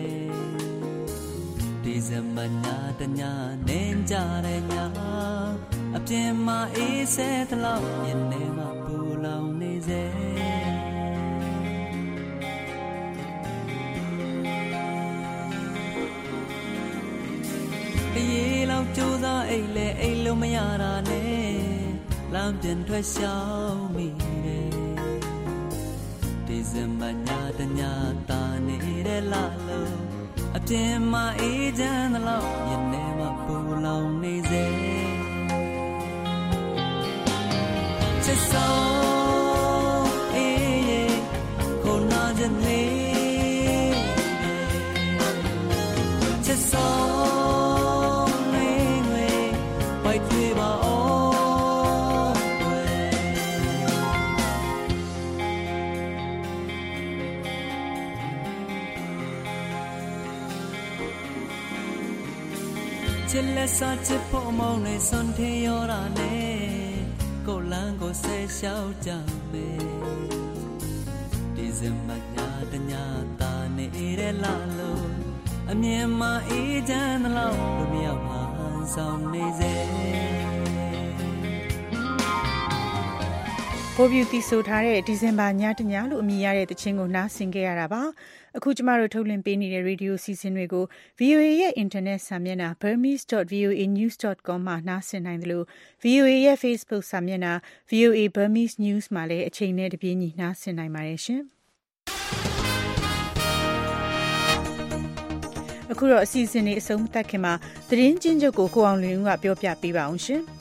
Dizemanya tanya nenja re nya Apjen ma ise tlaw yene ma pulaw ne ze Ye law chu da ai le ai lo mayara ne Lam den thoi xiao mi de December nya ta nya ta ne de la lo A pin ma e jan la yin ne ma pu lao ne ze Che so e ye ko na jan ne Che so ne ngwe bai thui ba o Chile sa chipo mo ne son the yora ne ko lang ko se xiao ja me December nya ta nya ta ne de la lo a mien ma e jan la lo mi yaw ma saung ne se ဘိုးဖြူတီဆိုထားတဲ့ဒီဇင်ဘာညတညလို့အမည်ရတဲ့သချင်းကိုနားဆင်ခဲ့ရတာပါအခုကျမတို့ထုတ်လွှင့်ပေးနေတဲ့ရေဒီယိုစီစဉ်တွေကို ဗီအိုအေ ရဲ့အင်တာနက်စာမျက်နှာ burmese dot v o a news dot com မှာနားဆင်နိုင်တယ်လို့ ဗီအိုအေ ရဲ့ Facebook စာမျက်နှာ ဗီအိုအေ Burmese News မှာလည်းအချိန်နဲ့တပြေးညီနားဆင်နိုင်ပါတယ်ရှင်အခုတော့အစီအစဉ်တွေအဆုံးသတ်ခင်မှာသတင်းချင်းချုပ်ကိုကိုအောင်လွင်ဦးကပြောပြပေးပါအောင်ရှင်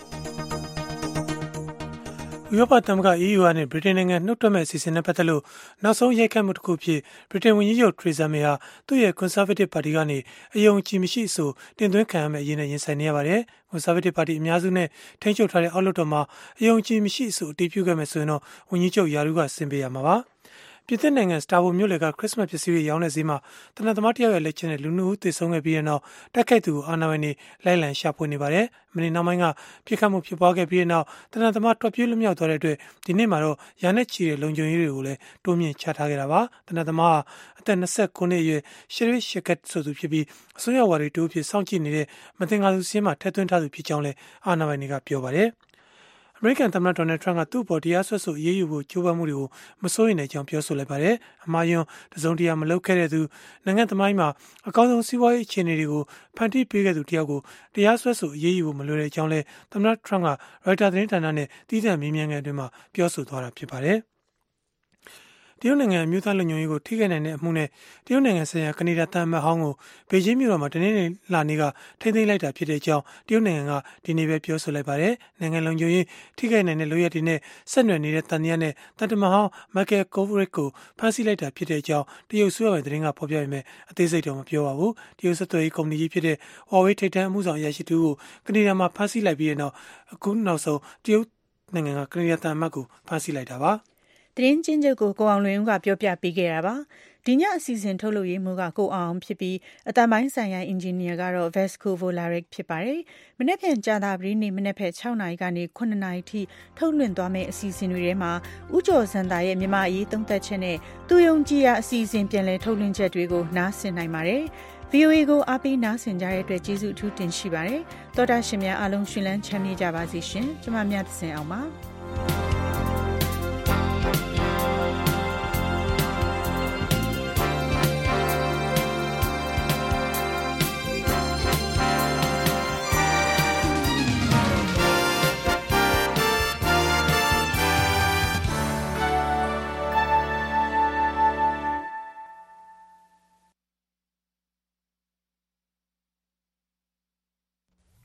ဥရောပသမဂ္ဂ E U နဲ့ဗြိတိန်နိုင်ငံနှုတ်ထွက်မဲ့အစီအစဉ်နဲ့ပတ်သက်လို့နောက်ဆုံးရိုက်ခတ်မှုတစ်ခုဖြစ်ဗြိတိန်ဝန်ကြီးချုပ်ထရီဇာမေဟာသူ့ရဲ့ Conservative Party ကနေအယုံကြည်မရှိအဆိုတင်သွင်းခံရမယ့်အရေးနဲ့ရင်ဆိုင်နေရပါတယ်။ Conservative Party အများစုနဲ့ထိန်းချုပ်ထားတဲ့အောက်လွှတ်တော်မှာအယုံကြည်မရှိအဆိုအတည်ပြုခဲ့မယ်ဆိုရင်တော့ဝန်ကြီးချုပ်ယာရုကဆင်ပေးရမှာပါ။ပြည်သစ်နိုင်ငံစတာဘိုမြို့လယ်ကခရစ်စမတ်ပစ္စည်းတွေရောင်းတဲ့ဈေးမှာတနင်္လာသမားတယောက်ရဲ့လက်ချက်နဲ့လူနှုတ်သေဆုံးခဲ့ပြီးတဲ့နောက်တိုက်ခိုက်သူကိုအာဏာပိုင်တွေလိုက်လံရှာဖွေနေပါတယ်။မနေ့နောက်ပိုင်းကပြစ်ခတ်မှုဖြစ်ပွားခဲ့ပြီးတဲ့နောက်တနင်္လာသမားထွက်ပြေးလွတ်မြောက်သွားတဲ့အတွက်ဒီနေ့မှာတော့ရာနဲ့ချီတဲ့လုံခြုံရေးတွေကိုလည်းတိုးမြှင့်ချထားခဲ့တာပါ။တနင်္လာသမားဟာအသက်၂၉နှစ်အရွယ်ရှရစ်ရှက်ကတ်ဆိုသူဖြစ်ပြီးအစိုးရဝါဒီတိုးဖြစ်စောင့်ကြည့်နေတဲ့မသင်္ကာသူစင်းမှာထည့်သွင်းထားသူဖြစ်ကြောင်းလည်းအာဏာပိုင်တွေကပြောပါတယ်။အမေရိကန်သမ္မတဒေါ်နယ်ထရန့်ကသူ့ပေါ်တရားစွဲဆိုအရေးယူဖို့ကြိုးပမ်းမှုတွေကိုမစိုးရိမ်တဲ့အကြောင်းပြောဆိုလိုက်ပါတယ်။အမှားယွင်းတစုံတရာမလုပ်ခဲ့တဲ့သူနိုင်ငံသမိုင်းမှာအကောင်းဆုံးစီးပွားရေးအခြေအနေတွေကိုဖန်တီးပေးခဲ့သူတယောက်ကိုတရားစွဲဆိုအရေးယူဖို့မလိုတဲ့အကြောင်းလဲသမ္မတထရန့်ကရိုက်တာသတင်းဌာနနဲ့တည်တံ့မေးမြန်းခန်းအတွင်းမှာပြောဆိုသွားတာဖြစ်ပါတယ်။တရုတ်နိုင်ငံအမျိုးသားလုံခြုံရေးကိုထိခိုက်နိုင်တဲ့အမှုနဲ့တရုတ်နိုင်ငံဆိုင်ရာကနေဒါတန်မတ်ဟောင်းကိုဘေကျင်းမြို့တော်မှာတနင်္လာနေ့ကထိန်းသိမ်းလိုက်တာဖြစ်တဲ့အကြောင်းတရုတ်နိုင်ငံကဒီနေ့ပဲပြောဆိုလိုက်ပါတယ်။နိုင်ငံလုံခြုံရေးထိခိုက်နိုင်တဲ့လုပ်ရက်တွေနဲ့ဆက်နွယ်နေတဲ့တန်တရားနဲ့တန်တမဟောင်းမိုက်ကယ်ကိုဗရစ်ကိုဖမ်းဆီးလိုက်တာဖြစ်တဲ့အကြောင်းတရုတ်ဆွေးနွေးသတင်းကဖော်ပြပေမဲ့အသေးစိတ်တော့မပြောပါဘူး။တရုတ်ဆက်သွယ်ရေးကုမ္ပဏီကြီးဖြစ်တဲ့ Huawei ထိပ်တန်းအမှုဆောင်အရာရှိတူကိုကနေဒါမှာဖမ်းဆီးလိုက်ပြီးတဲ့နောက်အခုနောက်ဆုံးတရုတ်နိုင်ငံကကနေဒါတန်မတ်ကိုဖမ်းဆီးလိုက်တာပါ။သတင်းချင်းချုပ်ကိုကိုအောင်လွင်ဦးကပြောပြပေးခဲ့တာပါဒီညအစီအစဉ်ထုတ်လုပ်ရေးမှူးကကိုအောင်ဖြစ်ပြီးအတန်ပိုင်းဆိုင်ရာအင်ဂျင်နီယာကတော့ Vesco Volaric ဖြစ်ပါတယ်မနေ့ပြန်ကြာတာပရီနေ့မနေ့ဖက်၆နာရီကနေခုနှစ်နာရီထိထုတ်လွှင့်သွားမယ့်အစီအစဉ်တွေထဲမှာဥကျော်စံတာရဲ့မြန်မာအရေးသုံးသပ်ချက်နဲ့သူယုံကြည်ရာအစီအစဉ်ပြန်လည်ထုတ်လွှင့်ချက်တွေကိုနားဆင်နိုင်ပါတယ်ဗီအိုအေကိုအားပေးနားဆင်ကြတဲ့အတွက်ကျေးဇူးအထူးတင်ရှိပါတယ်သောတာရှင်များအားလုံးရှင်လန်းချမ်းမြေ့ကြပါစေရှင်ကျွန်မမြတ်သစင်အောင်ပါ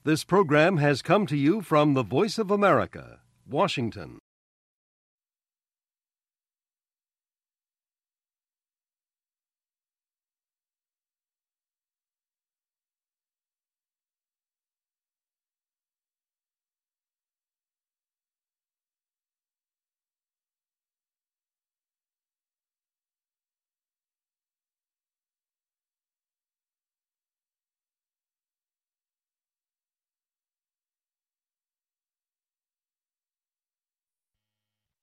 This program has come to you from the Voice of America, Washington.